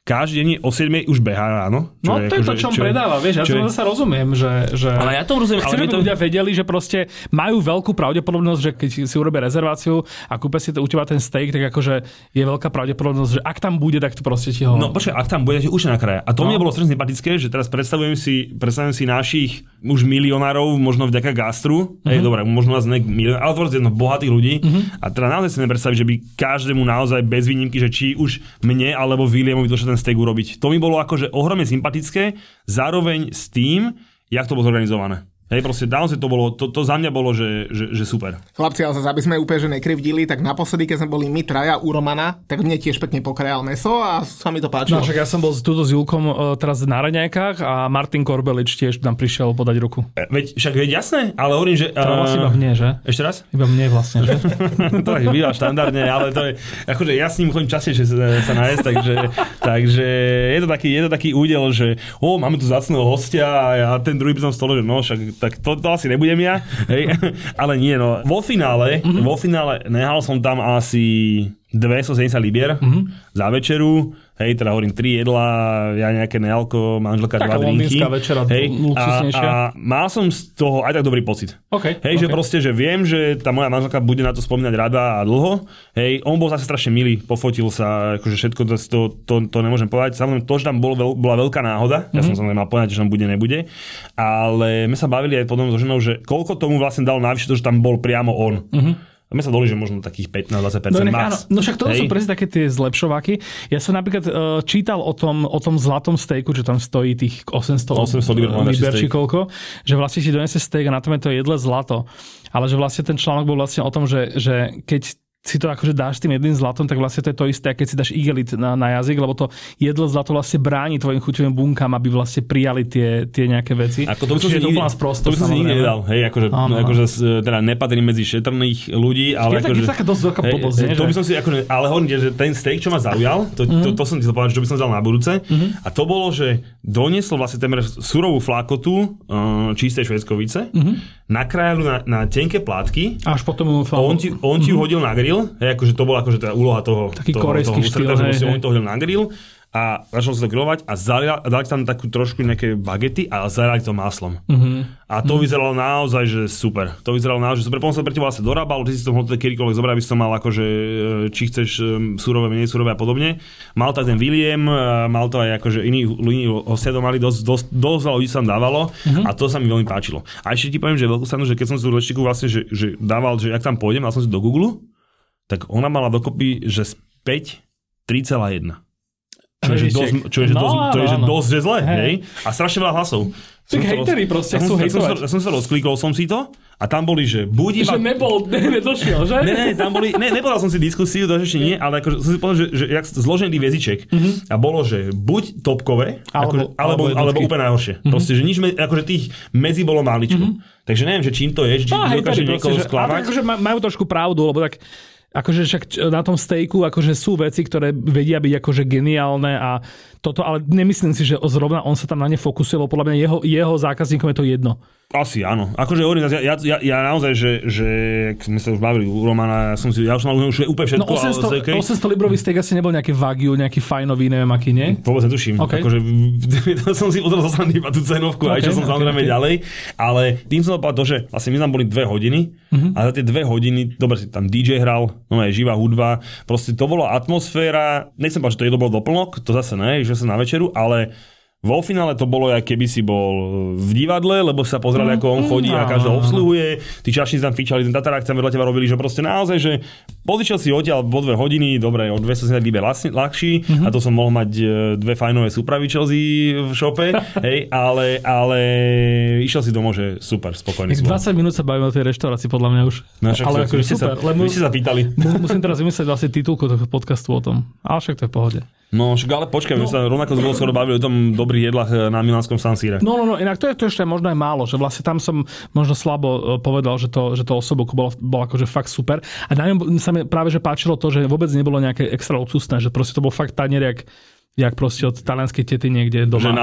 každý deň o siedmej už behá ráno. No to je to, čo on predáva, vieš, ja to sa rozumiem, že... že... Ale ja to rozumiem, chcem, ale aby to... ľudia vedeli, že proste majú veľkú pravdepodobnosť, že keď si urobia rezerváciu a kúpe si to, u teba ten steak, tak akože je veľká pravdepodobnosť, že ak tam bude, tak to proste ti ho... No počkaj, ak tam bude, tak už na kraja. A to no. mne bolo strašne sympatické, že teraz predstavujem si, predstavujem si našich už milionárov, možno vďaka gastru, uh-huh. hej, dobre, možno nás ne milión, ale to jedno bohatých ľudí. Uh-huh. A teda naozaj si nepredstaviť, že by každému naozaj bez výnimky, že či už mne alebo Williamovi došiel ten steak urobiť. To mi bolo akože ohromne sympatické, zároveň s tým, jak to bolo zorganizované. Hej, proste naozaj to bolo, to, to za mňa bolo, že, že, že super. Chlapci, ale zase, aby sme úplne že nekrivdili, tak naposledy, keď sme boli my traja u Romana, tak mne tiež pekne pokrajal mäso a sa mi to páčilo. No však ja som bol túto s Julkom uh, teraz na raňajkách a Martin Korbelič tiež tam prišiel podať ruku. E, veď, však veď jasné, ale hovorím, že... To vlastne iba mne, že? Ešte raz? Iba mne vlastne, že? To tak býva štandardne, ale to je, akože ja s ním chodím častejšie sa, sa nájsť, takže, takže je to taký, je to taký údel, že o, máme tu vzácneho hostia a ten druhý by som stole, že no, však tak to, to asi nebudem ja, hej, ale nie, no. Vo finále, mm-hmm. vo finále nehal som tam asi dvestosedemdesiat libier mm-hmm. za večeru, hej, teda hovorím tri jedlá, ja nejaké nealko, manželka dva drinky. Taká večera, hej, luxusnejšia. A, a mal som z toho aj tak dobrý pocit. Okay, hej, okay. že proste, že viem, že tá moja manželka bude na to spomínať rada a dlho. Hej, on bol zase strašne milý, pofotil sa, akože všetko to, to, to, to nemôžem povedať. Samozrejme, to, že tam bol, bola veľká náhoda, ja mm-hmm. som sa nemal povedať, že tam bude, nebude. Ale my sa bavili aj potom so ženou, že koľko tomu vlastne dalo navyše to, že tam bol priamo on. Mm-hmm. A my sa doli, že možno takých pätnásť až dvadsať percent no, max. No však to sú presne také tie zlepšováky. Ja som napríklad uh, čítal o tom, o tom zlatom stejku, že tam stojí tých osemsto liber či koľko, že vlastne si donese steak a na tom je to jedle zlato. Ale že vlastne ten článok bol vlastne o tom, že, že keď si to akože dáš tým jedným zlatom, tak vlastne to je to isté, keď si dáš igelit na, na jazyk, lebo to jedlo zlato vlastne bráni tvojim chuťovým bunkám, aby vlastne prijali tie, tie nejaké veci. Ako to by som si, nikdy, to by som si nikdy nedal. Hej, akože, akože teda nepatrím medzi šetrných ľudí, ale je akože... Je taká dosť veľká blbosť, to by som si akože, ale hovorím, že ten steak, čo ma zaujal, to, mm-hmm. to, to som ti to povedal, že to by som dal na budúce. Mm-hmm. A to bolo, že doniesol vlastne temer surovú flakotu uh, čistej švédskovice, mm-hmm. nakrájali na, na tenké plátky. Až potom on ti, on ti mm-hmm. hodil na grill. Hej, akože to bola akože tá úloha toho, taký toho, korejský toho štýl, ústreda, že on to hodil na grill a začal sa to grillovať a zali, dali tam takú trošku nejaké bagety a zaliali to máslom. Mm-hmm. A to mm-hmm. vyzeralo naozaj, že super. To vyzeralo naozaj, že super. Potom sa pre teba vlastne dorábal, ty si to mohol kedykoľvek zobrať, aby si to mal akože, či chceš surové, menej surové a podobne. Mal tak ten William, mal to aj akože iní ľudí hostia to mali, dosť, dosť, dosť veľa ľudí sa tam dávalo mm-hmm. a to sa mi veľmi páčilo. A ešte ti poviem, že veľkú stranu, že keď som si tú leštiku vlastne, že, že dával, že jak tam pôjdem, dal som si do Google, tak ona mala dokopy, že päť tri celá jedna. Čo je, že dosť, čo je, že dosť, no, to je, že dosť že zle, hej. A strašne veľa hlasov. Tak hejteri proste sú hejtovať. Ja som sa rozklikol som si to a tam boli, že buď iba... Že nebol, nedošiel, že? Ne, ne, tam boli, ne, nepodal som si diskusiu, to ešte nie, ale akože som si povedal, že, že jak zložený tých väziček mm-hmm. a bolo, že buď topkové, alebo, akože, alebo, alebo, alebo úplne najhoršie. Mm-hmm. Proste, že nič, akože tých medzi bolo máličko. Mm-hmm. Takže neviem, že čím to je, že či dokáže niekoho sklamať. Akože majú trošku pravdu, lebo tak akože však na tom stejku akože sú veci, ktoré vedia byť akože geniálne a toto, ale nemyslím si, že zrovna on sa tam na ne fokusuje, lebo podľa mňa jeho, jeho zákazníkom je to jedno. Asi áno. Akože hovorím, ja, ja, ja naozaj, že, že ak sme sa už bavili u Romana, ja som si, ja už mal už úplne všetko. No osemsto, ale, okay. osemsto librový steak asi nebol nejaký Wagyu, nejaký fajnový, neviem aký, nie? Vôbec netuším. Okay. Akože to som si pozrel zase iba tú cenovku okay, a išiel som okay, samozrejme okay. ďalej, ale tým som povedal to, že vlastne my tam boli dve hodiny mm-hmm. a za tie dve hodiny, dobre, tam dý džej hral, no aj živá hudba, proste to bola atmosféra, nechcem povedať, že to jedlo bol doplnok, to zase ne, že sa na večeru, ale vo finále to bolo, ako keby si bol v divadle, lebo sa pozerali, ako on chodí a každého obsluhuje. Tí čašníci tam fičali, ten tatarák tam vedľa teba robili, že proste naozaj, že podišiel si odtiaľ po dve hodiny, dobre, o dvestosedemdesiat libier ľahší mm-hmm. a to som mohol mať dve fajnové súpravy Chelsea v šope, hej, ale, ale išiel si domov, že super, spokojný som. dvadsať minút sa bavíme o tej reštaurácii, podľa mňa už. No, však, ale akože super. Sa, lebo... Vy ste sa pýtali. Musím teraz vymyslieť vlastne titulku toho podcastu o tom. Ale však to je v pohode. No, však ale počkaj, no. my sa rovnako z skoro bavili o tom dobrých jedlách na milánskom San Sire. No, no, no, inak to je to ešte možno aj málo, že vlastne tam som možno slabo povedal, že to, že to osobok bolo, bolo akože fakt super. A na ňom sa mi práve že páčilo to, že vôbec nebolo nejaké extra luxusné, že proste to bol fakt tanier, jak, jak proste od talianskej tety niekde doma. Žena.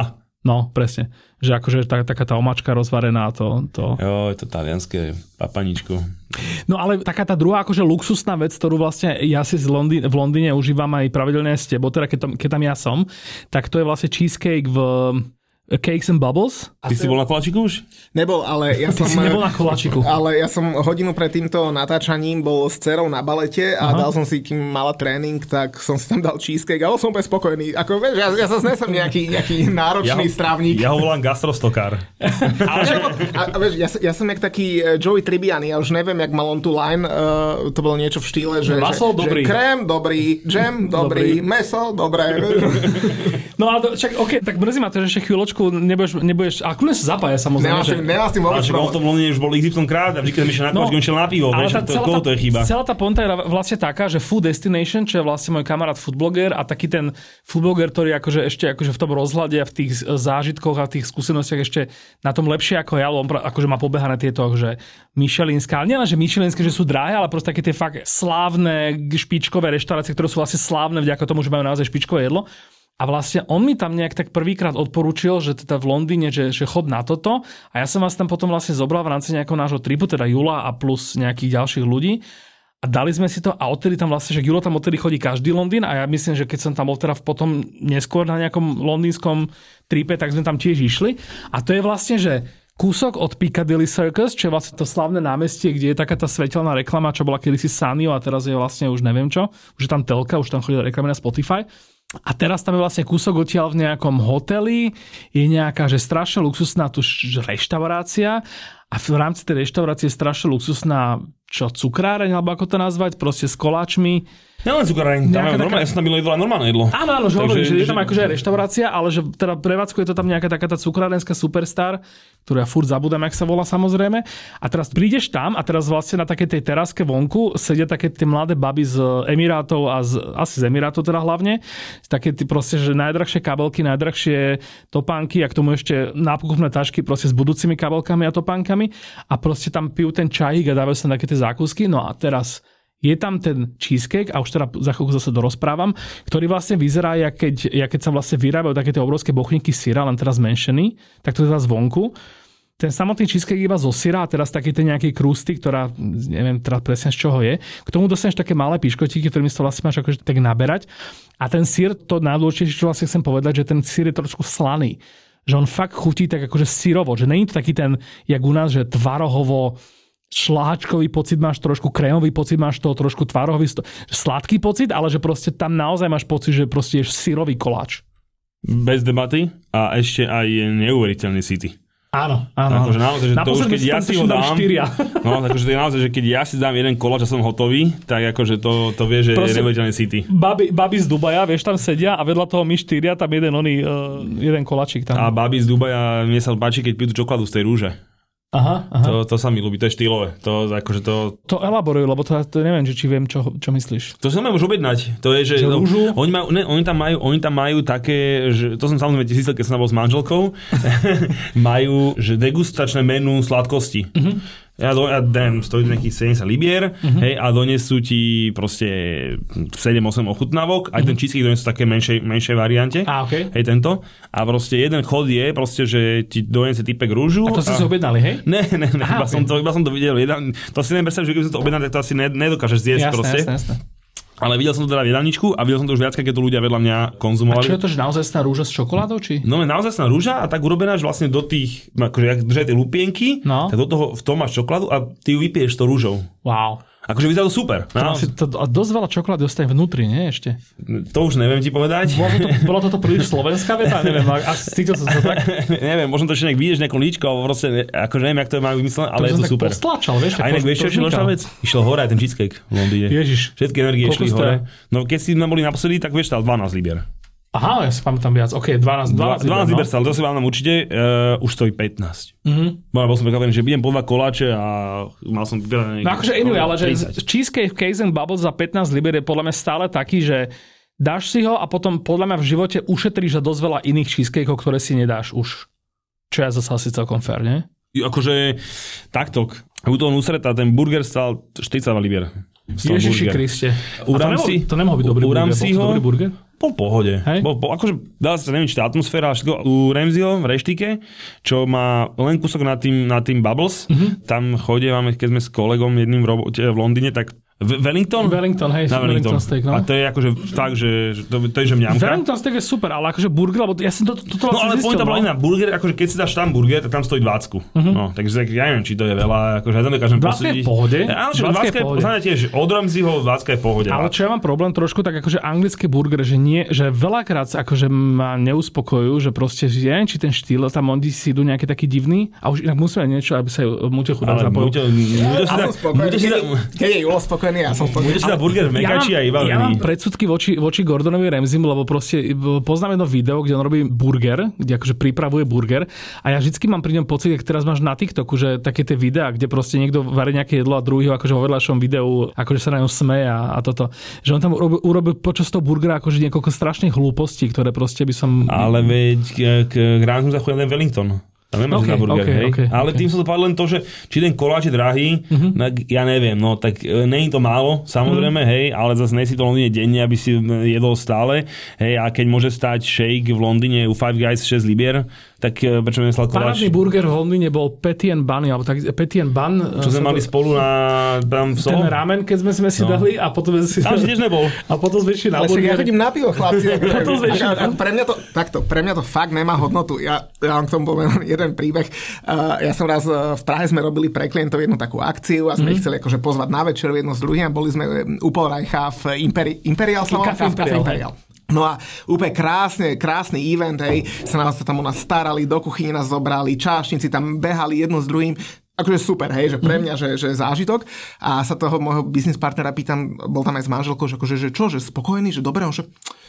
No, presne. Že akože tá, taká tá omáčka rozvarená, to... to... Jo, je to talianské papaničko. No ale taká tá druhá akože luxusná vec, ktorú vlastne ja si z Londý- v Londýne užívam aj pravidelne s tebou, teda keď tam, keď tam ja som, tak to je vlastne cheesecake v Cakes and Bubbles. Ty si bol na koláčiku už? Nebol, ale ja Ty som... si nebol na koláčiku. Ale ja som hodinu pred týmto natáčaním bol s dcerou na balete a Aha. dal som si, kým mala tréning, tak som si tam dal cheesecake a bol som úplne spokojný. Ako, vieš, ja, ja sa znesem nejaký, nejaký náročný ja, strávnik. Ja ho volám gastrostokár. Ale a, a, vieš, ja, ja som jak taký Joey Tribbiani, ja už neviem, jak mal on tú line, uh, to bolo niečo v štýle, že, Masol, že, dobrý. že krém, dobrý, džem, dobrý, dobrý. Meso, dobré. No ale to, čak, ok, tak mrzí ma to, že ešte chvíľočku nebudeš, nebudeš, a kľudne sa zapája samozrejme. Nemá že... s tým vôbec problém. Ale v tom Londýne už bol iks ypsilon krát a vždy, keď som išiel na koláčik, on šiel na pivo, vieš, to, koho to je chyba. Celá tá ponta je vlastne taká, že Food Destination, čo je vlastne môj kamarát foodbloger a taký ten foodbloger, ktorý akože ešte akože v tom rozhľade a v tých zážitkoch a v tých skúsenostiach ešte na tom lepšie ako ja, on akože má pobehané tieto, že Michelinské, ale nielen, že Michelinské, že sú drahé, ale proste také tie fakt slávne špičkové reštaurácie, ktoré sú vlastne slávne vďaka tomu, že majú naozaj špičkové jedlo. A vlastne on mi tam nejak tak prvýkrát odporúčil, že teda v Londýne, že, že chod na toto. A ja som vás tam potom vlastne zobral v rámci nejakého nášho tripu, teda Jula a plus nejakých ďalších ľudí. A dali sme si to a odtedy tam vlastne, že Julo tam odtedy chodí každý Londýn a ja myslím, že keď som tam bol teda potom neskôr na nejakom londýnskom tripe, tak sme tam tiež išli. A to je vlastne, že kúsok od Piccadilly Circus, čo je vlastne to slavné námestie, kde je taká tá svetelná reklama, čo bola kedysi Sanyo a teraz je vlastne už neviem čo. Už je tam telka, už tam chodí reklamy na Spotify. A teraz tam je vlastne kúsok odtiaľ v nejakom hoteli, je nejaká, že strašne luxusná tu reštaurácia a v rámci tej reštaurácie je strašne luxusná čo, cukráreň, alebo ako to nazvať, proste s koláčmi. Nielen cukráreň, tam je normálne, ja som tam milé jedlo a normálne jedlo. Áno, áno, že hovorím, že je tam akože aj reštaurácia, ale že teda prevádzkuje to tam nejaká taká tá cukrárenská superstar, ktorú ja furt zabudám, jak sa volá samozrejme. A teraz prídeš tam a teraz vlastne na takej tej teraske vonku sedia také tie mladé baby z Emirátov a z, asi z Emirátov teda hlavne. Také tí proste, že najdrahšie kabelky, najdrahšie topánky a k tomu ešte nákupné tašky proste s budúcimi kabelkami a topánkami a proste tam pijú ten čajík a dávajú sa také tie zákusky. No a teraz je tam ten cheesecake, a už teda za chvíľku zase dorozprávam, ktorý vlastne vyzerá, jak keď, jak keď sa vlastne vyrábajú také tie obrovské bochníky syra, len teraz zmenšený, tak to je teda zvonku. Ten samotný cheesecake iba zo syra a teraz také tie nejaké krusty, ktorá, neviem teraz presne z čoho je. K tomu dostaneš také malé piškotíky, ktorými sa vlastne máš akože tak naberať. A ten syr, to najdôležitejšie, čo vlastne chcem povedať, že ten syr je trošku slaný. Že on fakt chutí tak akože syrovo, že není to taký ten, jak u nás, že tvarohovo šláčkový pocit máš, trošku krémový pocit máš, toho trošku tvarohový, sladký pocit, ale že proste tam naozaj máš pocit, že proste ješ syrový koláč. Bez debaty a ešte aj neuveriteľný city. Áno, áno. Takže naozaj, že to už keď ja si ho dám, no, takže to je naozaj, že keď ja si dám jeden koláč a som hotový, tak akože to, to vie, že je neuveriteľný city. Babi, babi z Dubaja, vieš, tam sedia a vedľa toho my štyria, tam jeden oný, uh, jeden koláčik tam. A babi z Dubaja, mne sa páči, keď pijú tú čokoládu z tej rúže. Aha, aha. To, to sa mi ľúbi, to je štýlové. To, akože to... to elaborujú, lebo to, to neviem, či viem, čo, čo myslíš. To sa môžu objednať. To je, že, že no, oni, majú, ne, oni, tam majú, oni tam majú také, že, to som samozrejme zistil, keď som bol s manželkou, majú že degustačné menu sladkosti. Uh-huh. Ja, do, ja dám, stojí nejakých sedemdesiat libier, uh-huh. hej, a donesú ti proste sedem osem ochutnávok, aj uh-huh. ten cheesecake donesú také menšej, menšej variante, a, okay. hej, tento. A proste jeden chod je, proste, že ti donesie typek rúžu. A to ste a... si objednali, hej? Ne, ne, ne, Aha, iba, okay. som to, iba som to videl. Jedan, to si neviem predstaviť, že keby som to objednal, tak to asi nedokážeš zjesť jasné, proste. Jasné, jasné. Ale videl som to teda v jedálničku a videl som to už viac, keď to ľudia vedľa mňa konzumovali. A čo je to, že naozajstná rúža s čokoládou, či? No, naozajstná rúža a tak urobená, že vlastne do tých, akože jak držia tie lupienky, no. tak do toho v tom máš čokoládu a ty ju vypiješ to rúžou. Wow. Akože vyzerá to super. To No. to, a dosť veľa čokolády ostane vnútri, nie ešte? To už neviem ti povedať. Bolo toto, bolo toto príliš slovenská veta? Neviem, a cítil som sa tak. Neviem, možno to ešte nejak vyjdeš nejakom líčko, alebo proste, akože neviem, jak to majú vymyslené, ale je to super. To postlačal, vieš. A inak vieš, čo je ďalšia vec? Išiel hore aj ten cheesecake v Londýne. Ježiš. Všetky energie Koľko išli stoja? hore. No keď si tam boli naposledy, tak vieš, stál dvanásť libier. Aha, ja si pamätám viac. OK, dvanásť, dvanásť, dvanásť liber no. stál, to si vám určite, uh, už stojí pätnásť. Mhm. Bo, bol som prekvapený, že idem po dva koláče a mal som vybrané... No akože anyway, ale že cheesecake Cakes and Bubbles za pätnásť liber je podľa mňa stále taký, že dáš si ho a potom podľa mňa v živote ušetríš za dosť veľa iných cheesecakeov, ktoré si nedáš už. Čo je zase asi celkom fair, nie? Akože takto, u toho Nusreta ten burger stál štyridsaťdva libier. Ježiši Kriste. U Ramsey, to nemohol byť dobrý u burger. Ramseyho, Dobrý burger? Bol v pohode. Bol, bol, akože, dá sa, neviem, či tá atmosféra, u Ramseyho v reštike, čo má len kúsok nad tým, nad tým Bubbles, mm-hmm. tam chodívame, keď sme s kolegom jedným v robote v Londýne, tak Wellington? Wellington, hej, na Wellington. Wellington steak, no. A to je akože tak, že, že to, to je že mňamka. Wellington steak je super, ale akože burger, lebo ja som to, to, to no ale zistil, pointa bola iná, burger, akože keď si dáš tam burger, tak tam stojí dvacku. Uh-huh. No, takže ja neviem, či to je veľa, akože ja to nekážem dvacka je posúdiť. v pohode. Áno, že dvacka je v pohode. Tiež, od Ramseyho dvacka je v pohode. Ale čo ja mám problém trošku, tak akože anglické burgery, že nie, že veľakrát akože ma neuspokojujú, že proste, ja neviem, či ten štýl, tam oni si idú nejaký taký divný, a už inak musíme niečo, aby sa Muťo chudák zapojil. Keď je Julo spokojný, ja som spokojný. Dá burger mekačí ja a iba ja mám predsudky voči, voči Gordonovi Ramseymu, lebo proste poznám jedno video, kde on robí burger, kde akože pripravuje burger a ja vždycky mám pri ňom pocit, jak teraz máš na TikToku, že také tie videá, kde proste niekto varí nejaké jedlo a druhý ho akože vo vedľajšom videu akože sa na ňom smeje a, a toto. Že on tam urobil, urobil počas toho burgera akože niekoľko strašných hlúpostí, ktoré proste by som... Ale veď k Grantu zachodil ten Wellington. Tam nemáš okay, na burger, okay, hej? Okay, ale okay. tým som to povedal len to, že či ten koláč je drahý, uh-huh. tak ja neviem, no tak nie je to málo, samozrejme, uh-huh. hej, ale zase nie si to v Londýne denne, aby si jedol stále, hej, a keď môže stať shake v Londýne u Five Guys šesť libier, tak prečo by myslel koláč? Parádny burger v Londýne bol Patty and Bun, alebo tak Patty and Bun. Čo sme mali spolu na tam v Soho? Ten ramen, keď sme, sme si no. dali a potom sme si... Tam si tiež nebol. A potom sme išli na burger. Ale ja chodím na pivo, chlapci. potom sme išli na... Pre mňa to, takto, pre mňa to fakt nemá hodnotu. Ja, ja mám k tomu poviem jeden príbeh. Uh, ja som raz uh, v Prahe sme robili pre klientov jednu takú akciu a sme mm. ich chceli akože pozvať na večeru jedno s druhým a boli sme u Polreicha v Imperi- Imperial, Imperial, Imperial, Imperial. No a úplne krásne, krásny event, hej, sa nás tam u nás starali, do kuchyne nás zobrali, čášnici tam behali jedno s druhým, akože super, hej, že pre mňa, že, že zážitok. A sa toho môjho business partnera pýtam, bol tam aj s manželkou, že akože, že čo, že spokojný, že dobre, on že...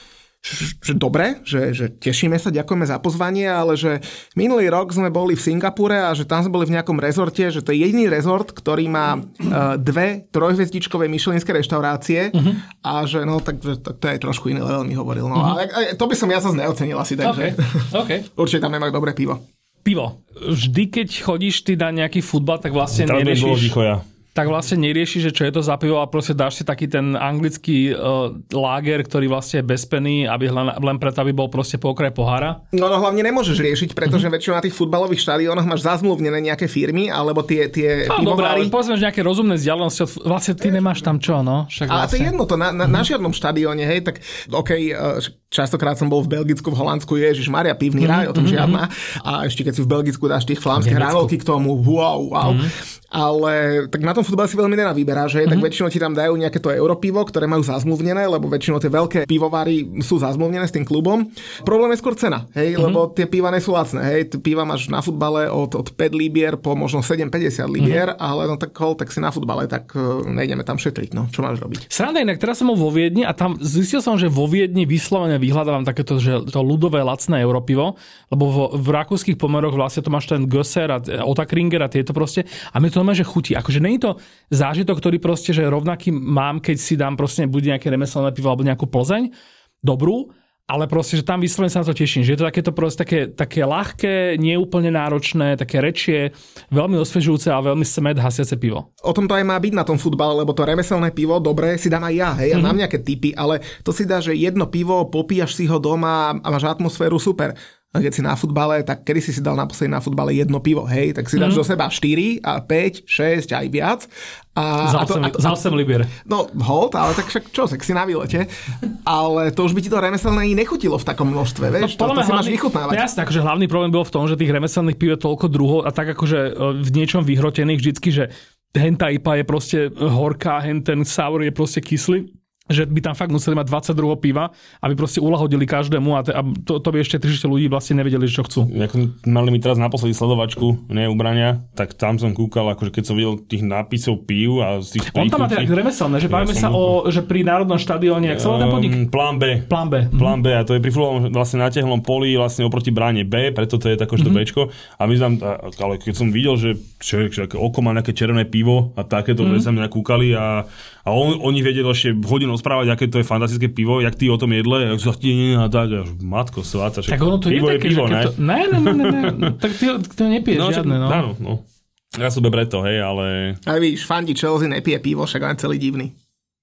Že, že dobre, že, že tešíme sa, ďakujeme za pozvanie, ale že minulý rok sme boli v Singapúre a že tam sme boli v nejakom rezorte, že to je jediný rezort, ktorý má uh, dve trojhviezdičkové michelinské reštaurácie uh-huh. a že no, tak že, to, to je trošku iný level, mi hovoril. No, uh-huh. ale to by som ja zase neocenil asi, takže okay. Okay. určite tam nemajú dobré pivo. Pivo. Vždy, keď chodíš ty na nejaký futbal, tak vlastne neriešiš... tak vlastne nerieši, že čo je to za pivo a proste dáš si taký ten anglický uh, láger, ktorý vlastne je bez peny, aby len, len preto, aby bol proste po okraji pohára. No, no hlavne nemôžeš riešiť, pretože mm-hmm. väčšinou na tých futbalových štadiónoch máš zazmluvnené nejaké firmy, alebo tie, tie no, pivovári. Dobre, povedzme, že nejaké rozumné vzdialenosti, vlastne ty nemáš tam čo, no? Však ale vlastne... to je jedno, to na, na, na žiadnom štadióne, hej, tak okej, okay, častokrát som bol v Belgicku, v Holandsku, Ježiš Maria, pivný mm-hmm. raj, o tom mm-hmm. žiadna. A ešte keď si v Belgicku dáš tých flámske hranolky k tomu, wow, wow. Mm-hmm. Ale tak na tom futbale si veľmi nenavyberáš, že? Mm-hmm. Tak väčšinou ti tam dajú nejaké to europivo, ktoré majú zazmluvnené, lebo väčšinou tie veľké pivovary sú zazmluvnené s tým klubom. Problém je skôr cena, hej, mm-hmm. lebo tie piva nie sú lacné, hej. Piva máš na futbale od, od päť libier po možno sedem päťdesiat libier, mm-hmm. ale no tak hol, tak si na futbale, tak uh, nejdeme tam šetriť, no. Čo máš robiť? Sranda, inak teraz som bol vo Viedni a tam zistil som, že vo Viedni vyslovene vyhľadávam takéto, že to ľudové lacné europivo, lebo v, v rakúskych pomeroch vlastne to máš ten Gösser a Ottakringer a tieto proste a mne to normálne, že chutí. Akože nie je to zážitok, ktorý proste, že rovnaký mám, keď si dám proste buď nejaké remeselné pivo alebo nejakú Plzeň, dobrú, ale proste, že tam vyslovene sa na to teším. Že je to takéto proste také, také ľahké, neúplne náročné, také rečie, veľmi osvežujúce a veľmi smäd hasiace pivo. O tom to aj má byť na tom futbale, lebo to remeselné pivo, dobre, si dám aj ja, hej, ja mm-hmm. mám nejaké tipy, ale to si dá, že jedno pivo, popíjaš si ho doma a máš atmosféru, super. Keď si na futbale, tak kedy si si dal naposledy na futbale jedno pivo, hej, tak si dáš mm. do seba štyri a päť, šesť aj viac. A, za osem libier. No, hold, ale tak však čo, tak si na výlete. Ale to už by ti to remeselné nechutilo v takom množstve, vieš, no, to, to si hlavný, máš vychutnávať. Jasne, akože hlavný problém bol v tom, že tých remeselných pív je toľko druhov a tak akože v niečom vyhrotených vždycky, že henta í pé á je proste horká, hen ten sour je proste kyslý. Že by tam fakt museli mať dvadsať druhov piva, aby proste uľahodili každému a, te, a to, to by ešte tridsať ľudí vlastne nevedeli, čo chcú. Ako mali mi teraz naposledy sledovačku, nie ubrania, tak tam som kúkal, akože keď som videl tých nápisov pív a z tých príchutí. On tam má teda remeselné, že bavíme sa o, že pri Národnom štadióne, jak sa volá ten podnik? Um, plán B. Plán B. Plán B a to je pri futbalovom vlastne na tehlom poli vlastne oproti bráne B, preto to je takože mm-hmm. to Bčko. A my tam, ale keď som videl, že, že, že oko má nejaké červené pivo a takéto, mm-hmm. sa mi nakúkali a A on, oni vedeli ešte hodinu rozprávať, aké to je fantastické pivo, jak ty o tom jedle, jak sa ti a tak, až matko sváca. Tak ono to je také, pivo, že keď to... Ne, ne, ne, ne, ne. Tak ty to nepiješ no, žiadne, no. Áno, no. Ja som preto, hej, ale... Ale víš, fandi Chelsea nepije pivo, však len celý divný.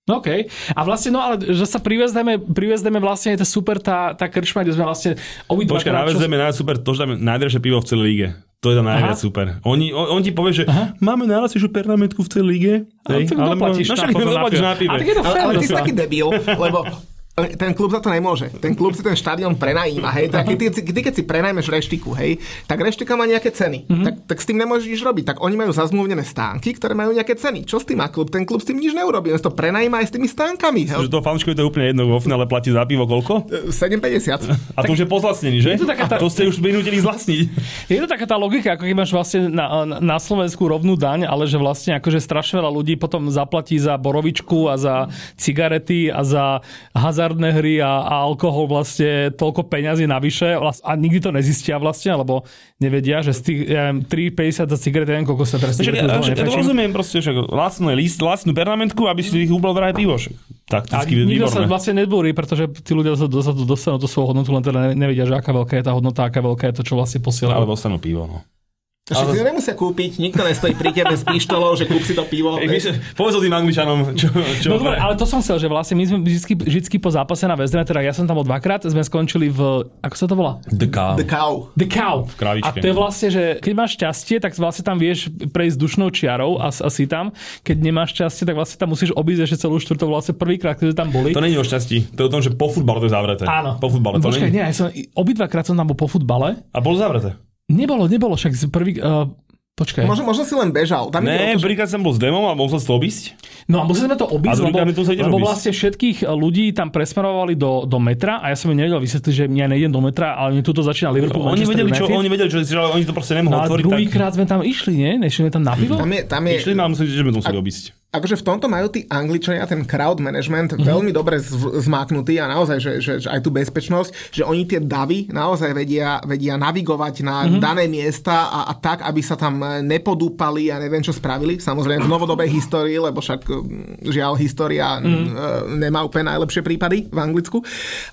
OK. A vlastne, no ale že sa privezdeme, privezdeme vlastne, je to super tá, tá krčma, kde sme vlastne obidva... Počkaj, navezdeme čo... super to, že dáme najdražšie pivo v celej lige. To je tam najviac super. Oni, on, on ti povie, že Aha. máme najlasnejšiu pernamentku v celej lige. Ale ty doplatíš na, na pive. Ale, ale ty si taký debil, lebo ten klub za to nemôže. Ten klub si ten štadión prenajíma, hej. Tak ty, ty, keď si prenajmeš reštiku, hej, tak reštika má nejaké ceny. Mm-hmm. Tak, tak s tým nemôžeš nič robiť. Tak oni majú zazmluvnené stánky, ktoré majú nejaké ceny. Čo s tým má klub? Ten klub s tým nič neurobí. On to prenajíma aj s tými stánkami. Že to fanúšikovi to je úplne jedno, vo finále platí za pivo koľko? sedem päťdesiat. A to tak, už je pozlacnený, že? To, tá... to ste už vynútili zlacniť. Je to taká tá logika, ako keď máš vlastne na, na Slovensku rovnú daň, ale že vlastne akože strašne veľa ľudí potom zaplatí za borovičku a za cigarety a za hazardné hry a a alkohol vlastne toľko peňazí navyše a nikdy to nezistia vlastne, alebo nevedia, že z tých ja neviem, tri päťdesiat za cigarety, neviem, koľko sa teraz cigarety ja, ja, ja to rozumiem proste, že lacnú list, lacnú pernamentku, aby si ich ubral vraj pivo. Takticky výborné. A nikto sa vlastne nedborí, pretože tí ľudia sa dostanú do svojho hodnotu, len teda nevedia, že aká veľká je tá hodnota, aká veľká je to, čo vlastne posielajú. Ale dostanú pivo, no. Takže ale... si nemusia kúpiť, nikto nestojí pri tebe s pištolou, že kúp si to pivo. Povedz o tým Angličanom, čo, čo no dobre, ale to som chcel, že vlastne my sme vždy, vždy po zápase na West Ham, teda ja som tam bol dvakrát, sme skončili v, ako sa to volá? The Cow. The Cow. The Cow. V kravičke. A to je vlastne, že keď máš šťastie, tak vlastne tam vieš prejsť dušnou čiarou a, a si tam. Keď nemáš šťastie, tak vlastne tam musíš obísť ešte celú štvrtú vlastne prvýkrát, keď sme tam boli. To nie je o šťastí, to je o tom, že po futbale to je zavreté. Áno. Po futbale to Počkaj, nie, ja som obidvakrát som tam bol po futbale. A bolo zavreté. Nebolo, nebolo, však prvý uh, Počkaj. Možno, možno si len bežal. Tam ne, to, prvýkrát som bol s demom a musel si to obísť. No a museli sme to obísť, lebo, lebo obísť. vlastne všetkých ľudí tam presmerovali do, do metra a ja som im nevedel vysvetliť, že ja nejdem do metra, ale mi tuto začína Liverpool, no, oni Manchester vedeli, čo, United. Oni vedeli, čo, že oni to proste nemohli no, otvoriť. No a druhýkrát tak... sme tam išli, nie? Nešli sme tam na pivo? Tam je, tam je... Išli, ale museli, že sme to museli obísť. Akože v tomto majú tí Angličania ten crowd management mm-hmm. veľmi dobre z- zmáknutý a naozaj, že, že, že aj tú bezpečnosť, že oni tie davy naozaj vedia, vedia navigovať na mm-hmm. dané miesta a, a tak, aby sa tam nepodúpali a neviem čo spravili. Samozrejme v novodobej histórii, lebo však žiaľ história mm-hmm. nemá úplne najlepšie prípady v Anglicku,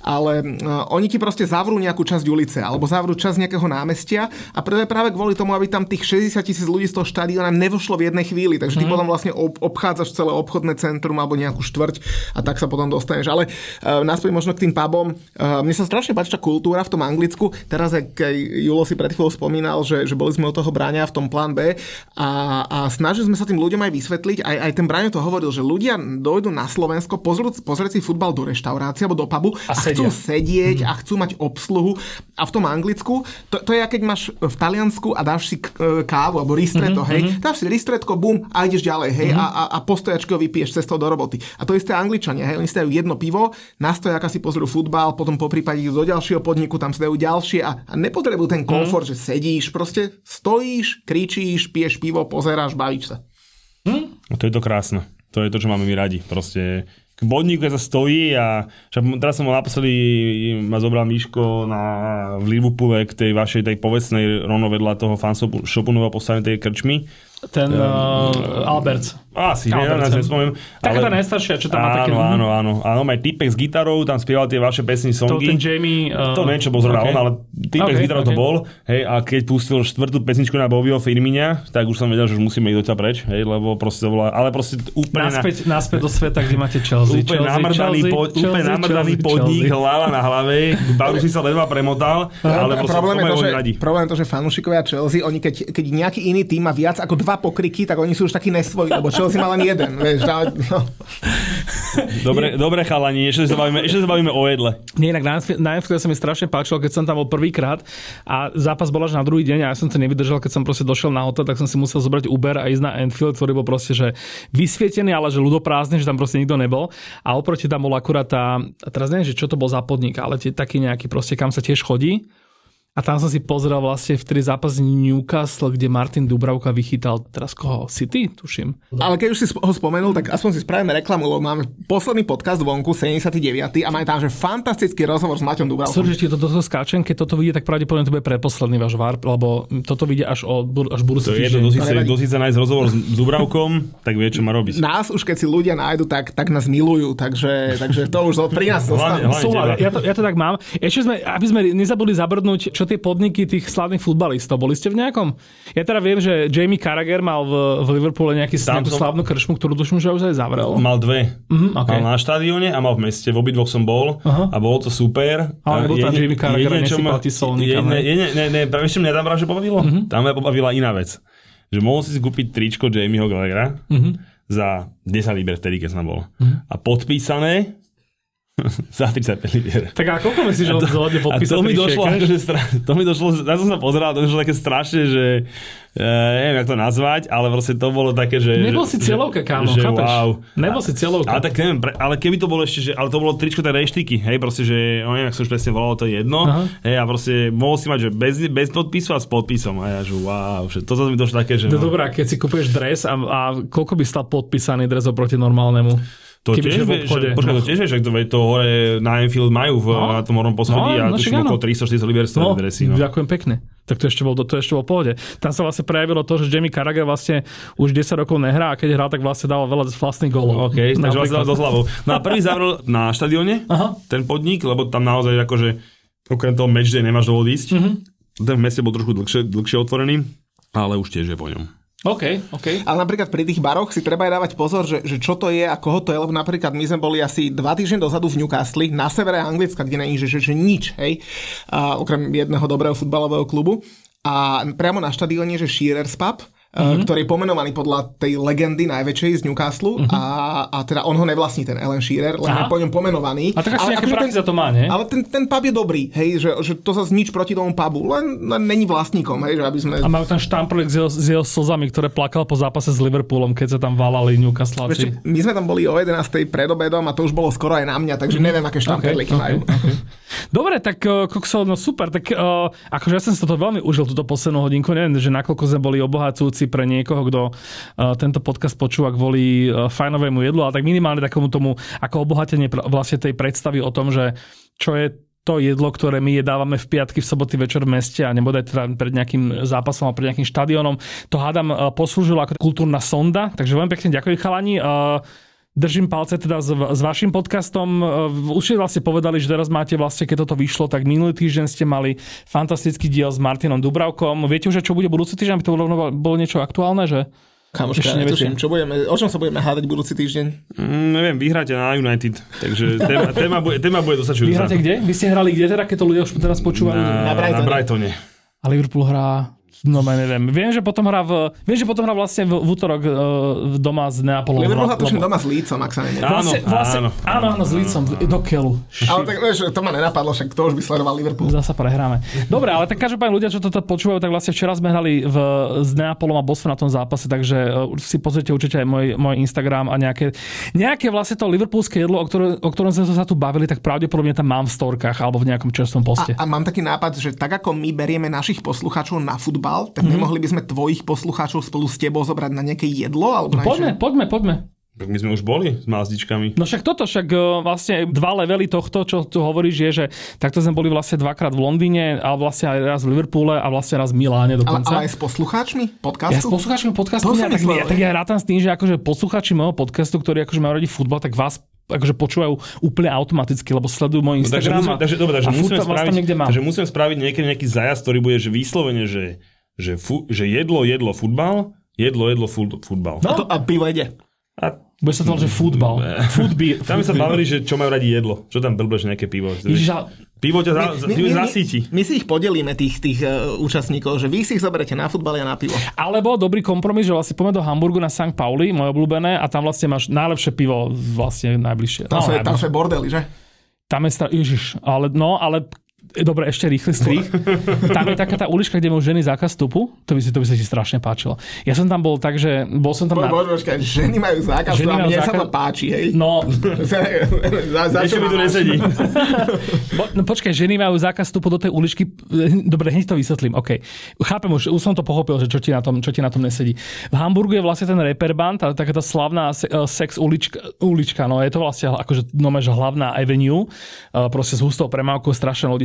ale uh, oni ti proste zavrú nejakú časť ulice alebo zavrú časť nejakého námestia a práve práve kvôli tomu, aby tam tých šesťdesiat tisíc ľudí z toho štadióna nevošlo v jednej chvíli, takže ty mm-hmm. potom vlastne ob- obchádzaš celé obchodné centrum alebo nejakú štvrť a tak sa potom dostaneš. Ale uh, naspäť možno k tým pubom. Uh, mne sa strašne páči tá kultúra v tom Anglicku. Teraz, ak Julo si pred chvíľou spomínal, že, že boli sme u toho Bráňa v tom plán B a, a snažili sme sa tým ľuďom aj vysvetliť. Aj, aj ten Bráňo to hovoril, že ľudia dojdú na Slovensko, pozrú, pozrieť si futbal do reštaurácie alebo do pubu a, a chcú sedieť mm. a chcú mať obsluhu. A v tom Anglicku, to, to je, keď máš v Taliansku a dáš si kávu alebo ristretto, mm-hmm. hej, dáš si ristretko, bum, a ideš ďalej, hej, mm-hmm. a, a a postojačky ho vypiješ cestou do roboty. A to isté Angličania, hej, oni si dajú jedno pivo, na stojaka si pozrú futbal, potom po prípade idú do ďalšieho podniku, tam si dajú ďalšie a, a nepotrebujú ten komfort, mm. že sedíš, proste stojíš, kričíš, piješ pivo, pozeráš, bavíš sa. Mm. A to je to krásne. To je to, čo máme my radi. Proste k bodníku sa stojí a teraz som ho naposledy ma zobral Miško na, v Liverpoole k tej vašej tej povestnej rovno vedľa toho fanshopu nového postavenej tej krčmy. Ten uh, Alberts. Asi, neviem, nás nespomínam. Taká tá najstaršia, čo tam áno, má také... Áno, áno, áno. Má týpek s gitarou, tam spieval tie vaše pesni, songy. To ten Jamie... Uh... To neviem, čo bol zrovna okay. on, ale týpek okay, s gitarou okay. to bol. Hej, a keď pustil štvrtú pesničku na Bobbyho Firmina, tak už som vedel, že už musíme ísť do ťa preč. Hej, lebo proste to bola... Ale proste úplne... Naspäť, na... naspäť do sveta, kde máte Chelsea. Úplne namrdaný, pod, Chelsea, úplne namrdaný Chelsea, podnik, Chelsea. Hlava na hlave. Baru si sa ledva premotal, ale proste problém je to, že, radi. problém je to, že fanúšikovia Chelsea, oni keď, keď nejaký iný tým má viac ako dva pokriky, tak oni sú už takí nesvoji, lebo Chelsea má len jeden. Vieš, no. Dobre, dobre chalani, ešte sa bavíme, ešte sa bavíme o jedle. Nie, inak na Anfielde sa mi strašne páčilo, keď som tam bol prvýkrát a zápas bol až na druhý deň a ja som to nevydržal, keď som proste došiel na hotel, tak som si musel zobrať Uber a ísť na Anfield, ktorý bol proste že vysvietený, ale že ľudoprázdny, že tam proste nikto nebol. A oproti tam bol akurát tá, a teraz neviem, že čo to bol za podnik, ale tie, taký nejaký proste, kam sa tiež chodí. A tam som si pozeral vlastne v tri zápasy Newcastle, kde Martin Dubravka vychytal teraz koho? City, tuším. Ale keď už si ho spomenul, tak aspoň si spravíme reklamu, lebo máme posledný podcast vonku, sedemdesiaty deviaty a máme tam, že fantastický rozhovor s Maťom Dubravkom. Sorry, že ti to toto skáčem, keď toto vidie, tak pravdepodobne to bude predposledný váš vár, lebo toto vidie až o až budúci týždeň. To je jedno, dosíce nájsť rozhovor s Dubravkom, tak vie, čo má robiť. Nás už keď si ľudia nájdu, tak, tak nás milujú, takže, takže to už pri nás zostane. Ja to, ja to tak mám. Ešte sme, aby sme nezabudli zabrdnúť, čo tie podniky tých slavných futbalistov. Boli ste v nejakom? Ja teda viem, že Jamie Carragher mal v, v Liverpoole nejaký nejakú som... slavnú krčmu, ktorú tuším, že už aj zavrel. Mal dve. Mm, okay. Mal na štadióne a mal v meste. V obidvoch som bol uh-huh. a bolo to super. Ale nebol tam Jamie Carragher a nesypal ti sol nikam. Ne, ne, ne, ne, práve ešte mňa tam práve pobavilo. Uh-huh. Tam mňa pobavila iná vec. Že mohol si si kúpiť tričko Jamieho Carragera uh-huh. za desať liber vtedy, keď som bol. Uh-huh. A podpísané za tridsaťpäť libier. Tak a koľko myslíš, že on zhodne podpísať to mi došlo, akože stra... to mi došlo, ja som sa pozeral, to došlo také strašne, že uh, neviem, jak to nazvať, ale vlastne to bolo také, že... Nebol si cieľovka, kámo, že, chápeš? Wow. Nebol si cieľovka. Ale tak neviem, ale keby to bolo ešte, že, ale to bolo tričko tej reštiky, hej, proste, že, no neviem, jak sa už presne volalo, to je jedno, uh-huh. hej, a proste mohol si mať, že bez, bez podpisu a s podpisom, a ja, že wow, že toto mi došlo také, že... No, no. Dobrá, keď si kúpuješ dres a, a koľko by stal podpísaný dres oproti normálnemu? To tiež, počkaj, to tiež vieš, to, to hore na Anfield majú v, no, na tom hornom poschodí no, a no, tuším okolo tristo štyristo libier stojí no, dresy. No. Ďakujem pekne. Tak to ešte bol, to ešte bol v pohode. Tam sa vlastne prejavilo to, že Jamie Carragher vlastne už desať rokov nehrá a keď hral, tak vlastne dával veľa vlastných gólov. OK, takže vlastne dal dosť hlavou. No a prvý zavrel na štadióne ten podnik, lebo tam naozaj akože okrem toho matchday nemáš dôvod ísť. Mm-hmm. Ten v meste bol trošku dlhšie, dlhšie otvorený, ale už tiež je po ňom. OK, OK. Ale napríklad pri tých baroch si treba aj dávať pozor, že, že čo to je a koho to je, lebo napríklad my sme boli asi dva týždne dozadu v Newcastle, na severe Anglicka, kde nie je, že, že nič, hej, a okrem jedného dobrého futbalového klubu. A priamo na štadióne, že Shearer's Pub, mm-hmm. ktorý je pomenovaný podľa tej legendy najväčšej z Newcastle mm-hmm. a, a teda on ho nevlastní, ten Alan Shearer, len je po ňom pomenovaný. A tak asi nejaké prachy za to má, nie? Ale ten, ten pub je dobrý, hej, že, že to zase nič proti tomu pubu, len, len není vlastníkom, hej, že aby sme... A majú tam štamprlík s jeho, s jeho slzami, ktoré plakal po zápase s Liverpoolom, keď sa tam válali Newcastláci. My sme tam boli o jedenástej pred obedom a to už bolo skoro aj na mňa, takže neviem, aké štamprlíky okay, majú. Okay, okay. Dobre, tak kokso, no super, tak uh, akože ja som si toto veľmi užil, túto poslednú hodinku, neviem, že nakoľko sme boli obohacujúci pre niekoho, kto uh, tento podcast počúva kvôli uh, fajnovému jedlu, ale tak minimálne takomu tomu, ako obohatenie vlastne tej predstavy o tom, že čo je to jedlo, ktoré my jedávame v piatky, v soboty večer v meste a nebodaj teda pred nejakým zápasom a pred nejakým štadiónom. To hádam uh, poslúžilo ako kultúrna sonda, takže veľmi pekne ďakujem chalani. Uh, Držím palce teda s, s vašim podcastom. Už vlastne povedali, že teraz máte vlastne, keď toto vyšlo, tak minulý týždeň ste mali fantastický diel s Martinom Dubravkom. Viete už, čo bude budúci týždeň? Aby to bolo, bolo niečo aktuálne, že? Kamoška, netuším, čo budeme, o čom sa budeme hádať budúci týždeň? Mm, neviem, vyhráte na United, takže téma, téma, bude, téma bude dostačujúca. Vyhráte kde? Vy ste hrali kde teda, keď to ľudia už teraz počúvajú? Na, na Brightone. Na Brightone. A Liverpool hrá... No neviem. Viem, že potom hrá v, viem, že potom hrá vlastne v, v útorok uh, doma s Neapolom. Liverpool hrá tuším doma s Lícom, ak sa neviem. Vlastne, vlastne, áno, áno, áno, s Lícom, do keľu. Ale tak vieš, to ma nenapadlo, však to už by sledoval Liverpool. Zasa prehráme. Dobre, ale tak každopádne ľudia, čo toto počúvajú, tak vlastne včera sme hrali v, s Neapolom a Boston na tom zápase, takže uh, si pozrite určite aj môj, môj Instagram a nejaké, nejaké vlastne to liverpoolské jedlo, o, ktoré, o ktorom sme sa tu bavili, tak pravdepodobne tam mám v storkách alebo v nejakom čerstvom poste. A, a mám taký nápad, že tak ako my berieme našich poslucháčov na futbal, tak mm-hmm. nemohli by sme tvojich poslucháčov spolu s tebou zobrať na nejaké jedlo? Alebo no, poďme, že... poďme, poďme. Tak my sme už boli s mázdičkami. No však toto, však vlastne dva levely tohto, čo tu hovoríš, je, že takto sme boli vlastne dvakrát v Londýne, ale vlastne aj raz v Liverpoole a vlastne raz v Miláne dokonca. Ale, ale aj s poslucháčmi podcastu? Ja s poslucháčmi podcastu, ja, tak, ja, tak ja rátam s tým, že akože poslucháči môjho podcastu, ktorí akože majú radi futbal, tak vás akože počúvajú úplne automaticky, lebo sledujú môj Instagram. No, takže, takže, takže, musíme spraviť, takže musíme spraviť nejaký, nejaký zájazd, ktorý bude že vyslovene, že Že, fu, že jedlo, jedlo, futbal, jedlo, jedlo, futbal. No. A, to, a pivo ide. A... Bude sa to volať, že futbal. Foodbeer. Tam sa bavili, že čo majú radi jedlo. Čo tam blbeš nejaké pivo. Ježiša. Pivo ťa za, my, my, zasíti. My, my si ich podelíme, tých, tých uh, účastníkov, že vy si ich zoberete na futbal a na pivo. Alebo dobrý kompromis, že vlastne poďme do Hamburgu na Sankt Pauli, moje obľúbené, a tam vlastne máš najlepšie pivo vlastne najbližšie. Tam, no, sú, tam sú bordely, že? Tam je, stra- Ježiš, ale no, ale... Dobre, ešte rýchly strih. Tam je taká tá ulička, kde majú ženy zákaz vstupu. To by si, to by sa ti strašne páčilo. Ja som tam bol tak, že bol som tam... Bož, na... bož, bož, ženy majú zákaz ženy a mne zákaz... sa to páči, hej? No. za, za čo mi tu nesedí? No počkaj, ženy majú zákaz vstupu do tej uličky. Dobre, hneď to vysvetlím. OK. Chápem už, už som to pochopil, že čo ti na tom, čo ti na tom nesedí. V Hamburgu je vlastne ten Reeperbahn, tá taká tá slavná sex ulička, ulička. No je to vlastne akože nomež hlavná avenue. Proste s hustou premávkou strašne ľudí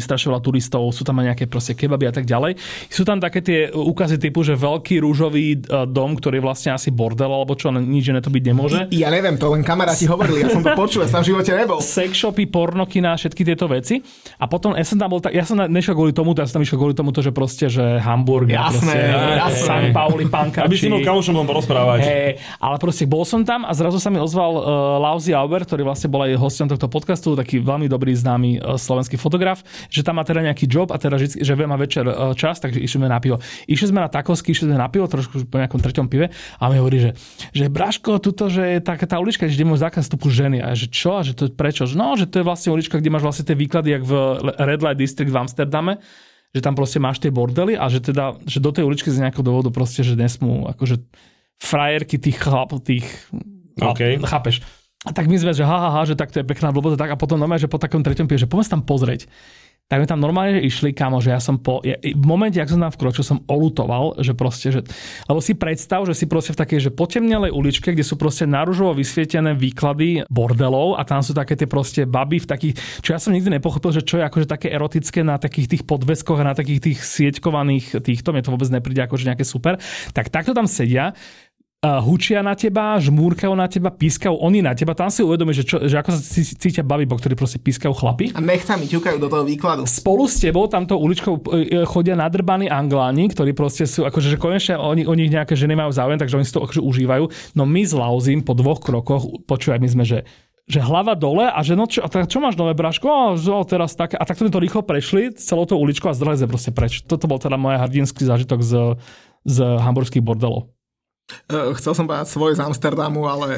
strašne veľa turistov, sú tam aj nejaké proste kebaby a tak ďalej. Sú tam také tie úkazy typu, že veľký rúžový dom, ktorý je vlastne asi bordel, alebo čo, nič iné to byť nemôže. Ja neviem, to len kamaráti hovorili, ja som to počul, ja som v živote nebol. Sex shopy, pornokina, všetky tieto veci. A potom ja som tam bol tak, ja som nešiel kvôli tomu, ja som tam išiel kvôli tomu, že proste, že Hamburg, jasné, jasné. San Pauli, Pankači. Aby si bol kamošom bol porozprávať. Hey, ale proste bol som tam a zrazu sa mi ozval uh, Lausi Albert, ktorý vlastne bol aj hosťom tohto podcastu, taký veľmi dobrý známy uh, slovenský fotograf, že tam má teda nejaký job a teda, že, že má večer uh, čas, takže išli sme na pivo. Išli sme na Takovsky, išli sme na pivo, trošku po nejakom treťom pive a mi hovorí, že, že Braško, tuto, že je taká tá ulička, že môj zákaz vstupu ženy. A že čo? A že to prečo? No, že to je vlastne ulička, kde máš vlastne tie výklady, jak v Red Light District v Amsterdame, že tam proste máš tie bordely a že teda, že do tej uličky z nejakého dôvodu proste, že nesmú akože frajerky tých chlap, tých okay. chápeš. A tak my sme, že ha, ha, ha, že tak to je pekná blbosť, tak a potom normálne, že po takom treťom pive, že poďme sa tam pozrieť. Tak my tam normálne že išli, kamo, že ja som po... Ja, v momente, ak som tam vkročil, som olutoval, že proste, že... Lebo si predstav, že si proste v takej, že potemnelej uličke, kde sú proste naružovo vysvietené výklady bordelov a tam sú také tie proste baby v takých... Čo ja som nikdy nepochopil, že čo je akože také erotické na takých tých podveskoch a na takých tých sieťkovaných týchto, mne to vôbec nepríde akože nejaké super. Tak takto tam sedia, Uh, hučia na teba, žmúrkajú na teba, pískajú oni na teba. Tam si uvedomíš, že, čo, že ako sa cítia baby, po ktorí proste pískajú chlapi. A nechtami ťukajú do toho výkladu. Spolu s tebou tamto uličkou chodia nadrbaní Angláni, ktorí proste sú, akože že konečne oni, oni nejaké ženy majú záujem, takže oni si to akože užívajú. No my s Lauzim po dvoch krokoch, počúvaj, my sme, že že hlava dole a že no čo, a tak, čo máš nové, Braško? A teraz tak, a takto to rýchlo prešli celou tou uličkou a zdrhli sme proste preč. Toto bol teda môj hrdinský zážitok z, z hamburských bordelov. Chcel som povedať svoj z Amsterdamu, ale...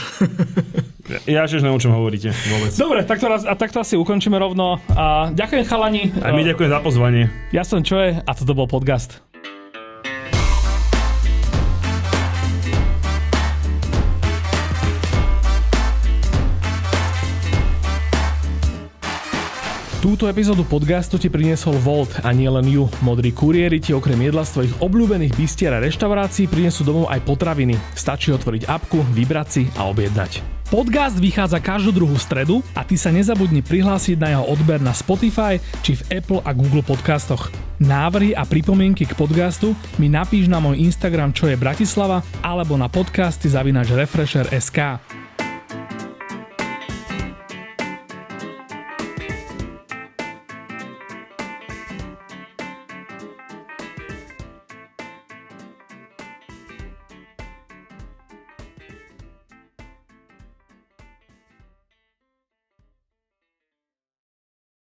Ja tiež neviem, o čom hovoríte vôbec. Dobre, tak to, a takto asi ukončíme rovno. A ďakujem, chalani. A my ďakujem za pozvanie. Ja som Čoje a toto bol podcast. Túto epizódu podcastu ti priniesol Volt a nie len ju. Modrí kuriéri ti okrem jedla z tvojich obľúbených bistier a reštaurácií prinesú domov aj potraviny. Stačí otvoriť apku, vybrať si a objednať. Podcast vychádza každú druhú stredu a ty sa nezabudni prihlásiť na jeho odber na Spotify či v Apple a Google podcastoch. Návrhy a pripomienky k podcastu mi napíš na môj Instagram, čo je Bratislava, alebo na podcasty zavináč refresher bodka es ká.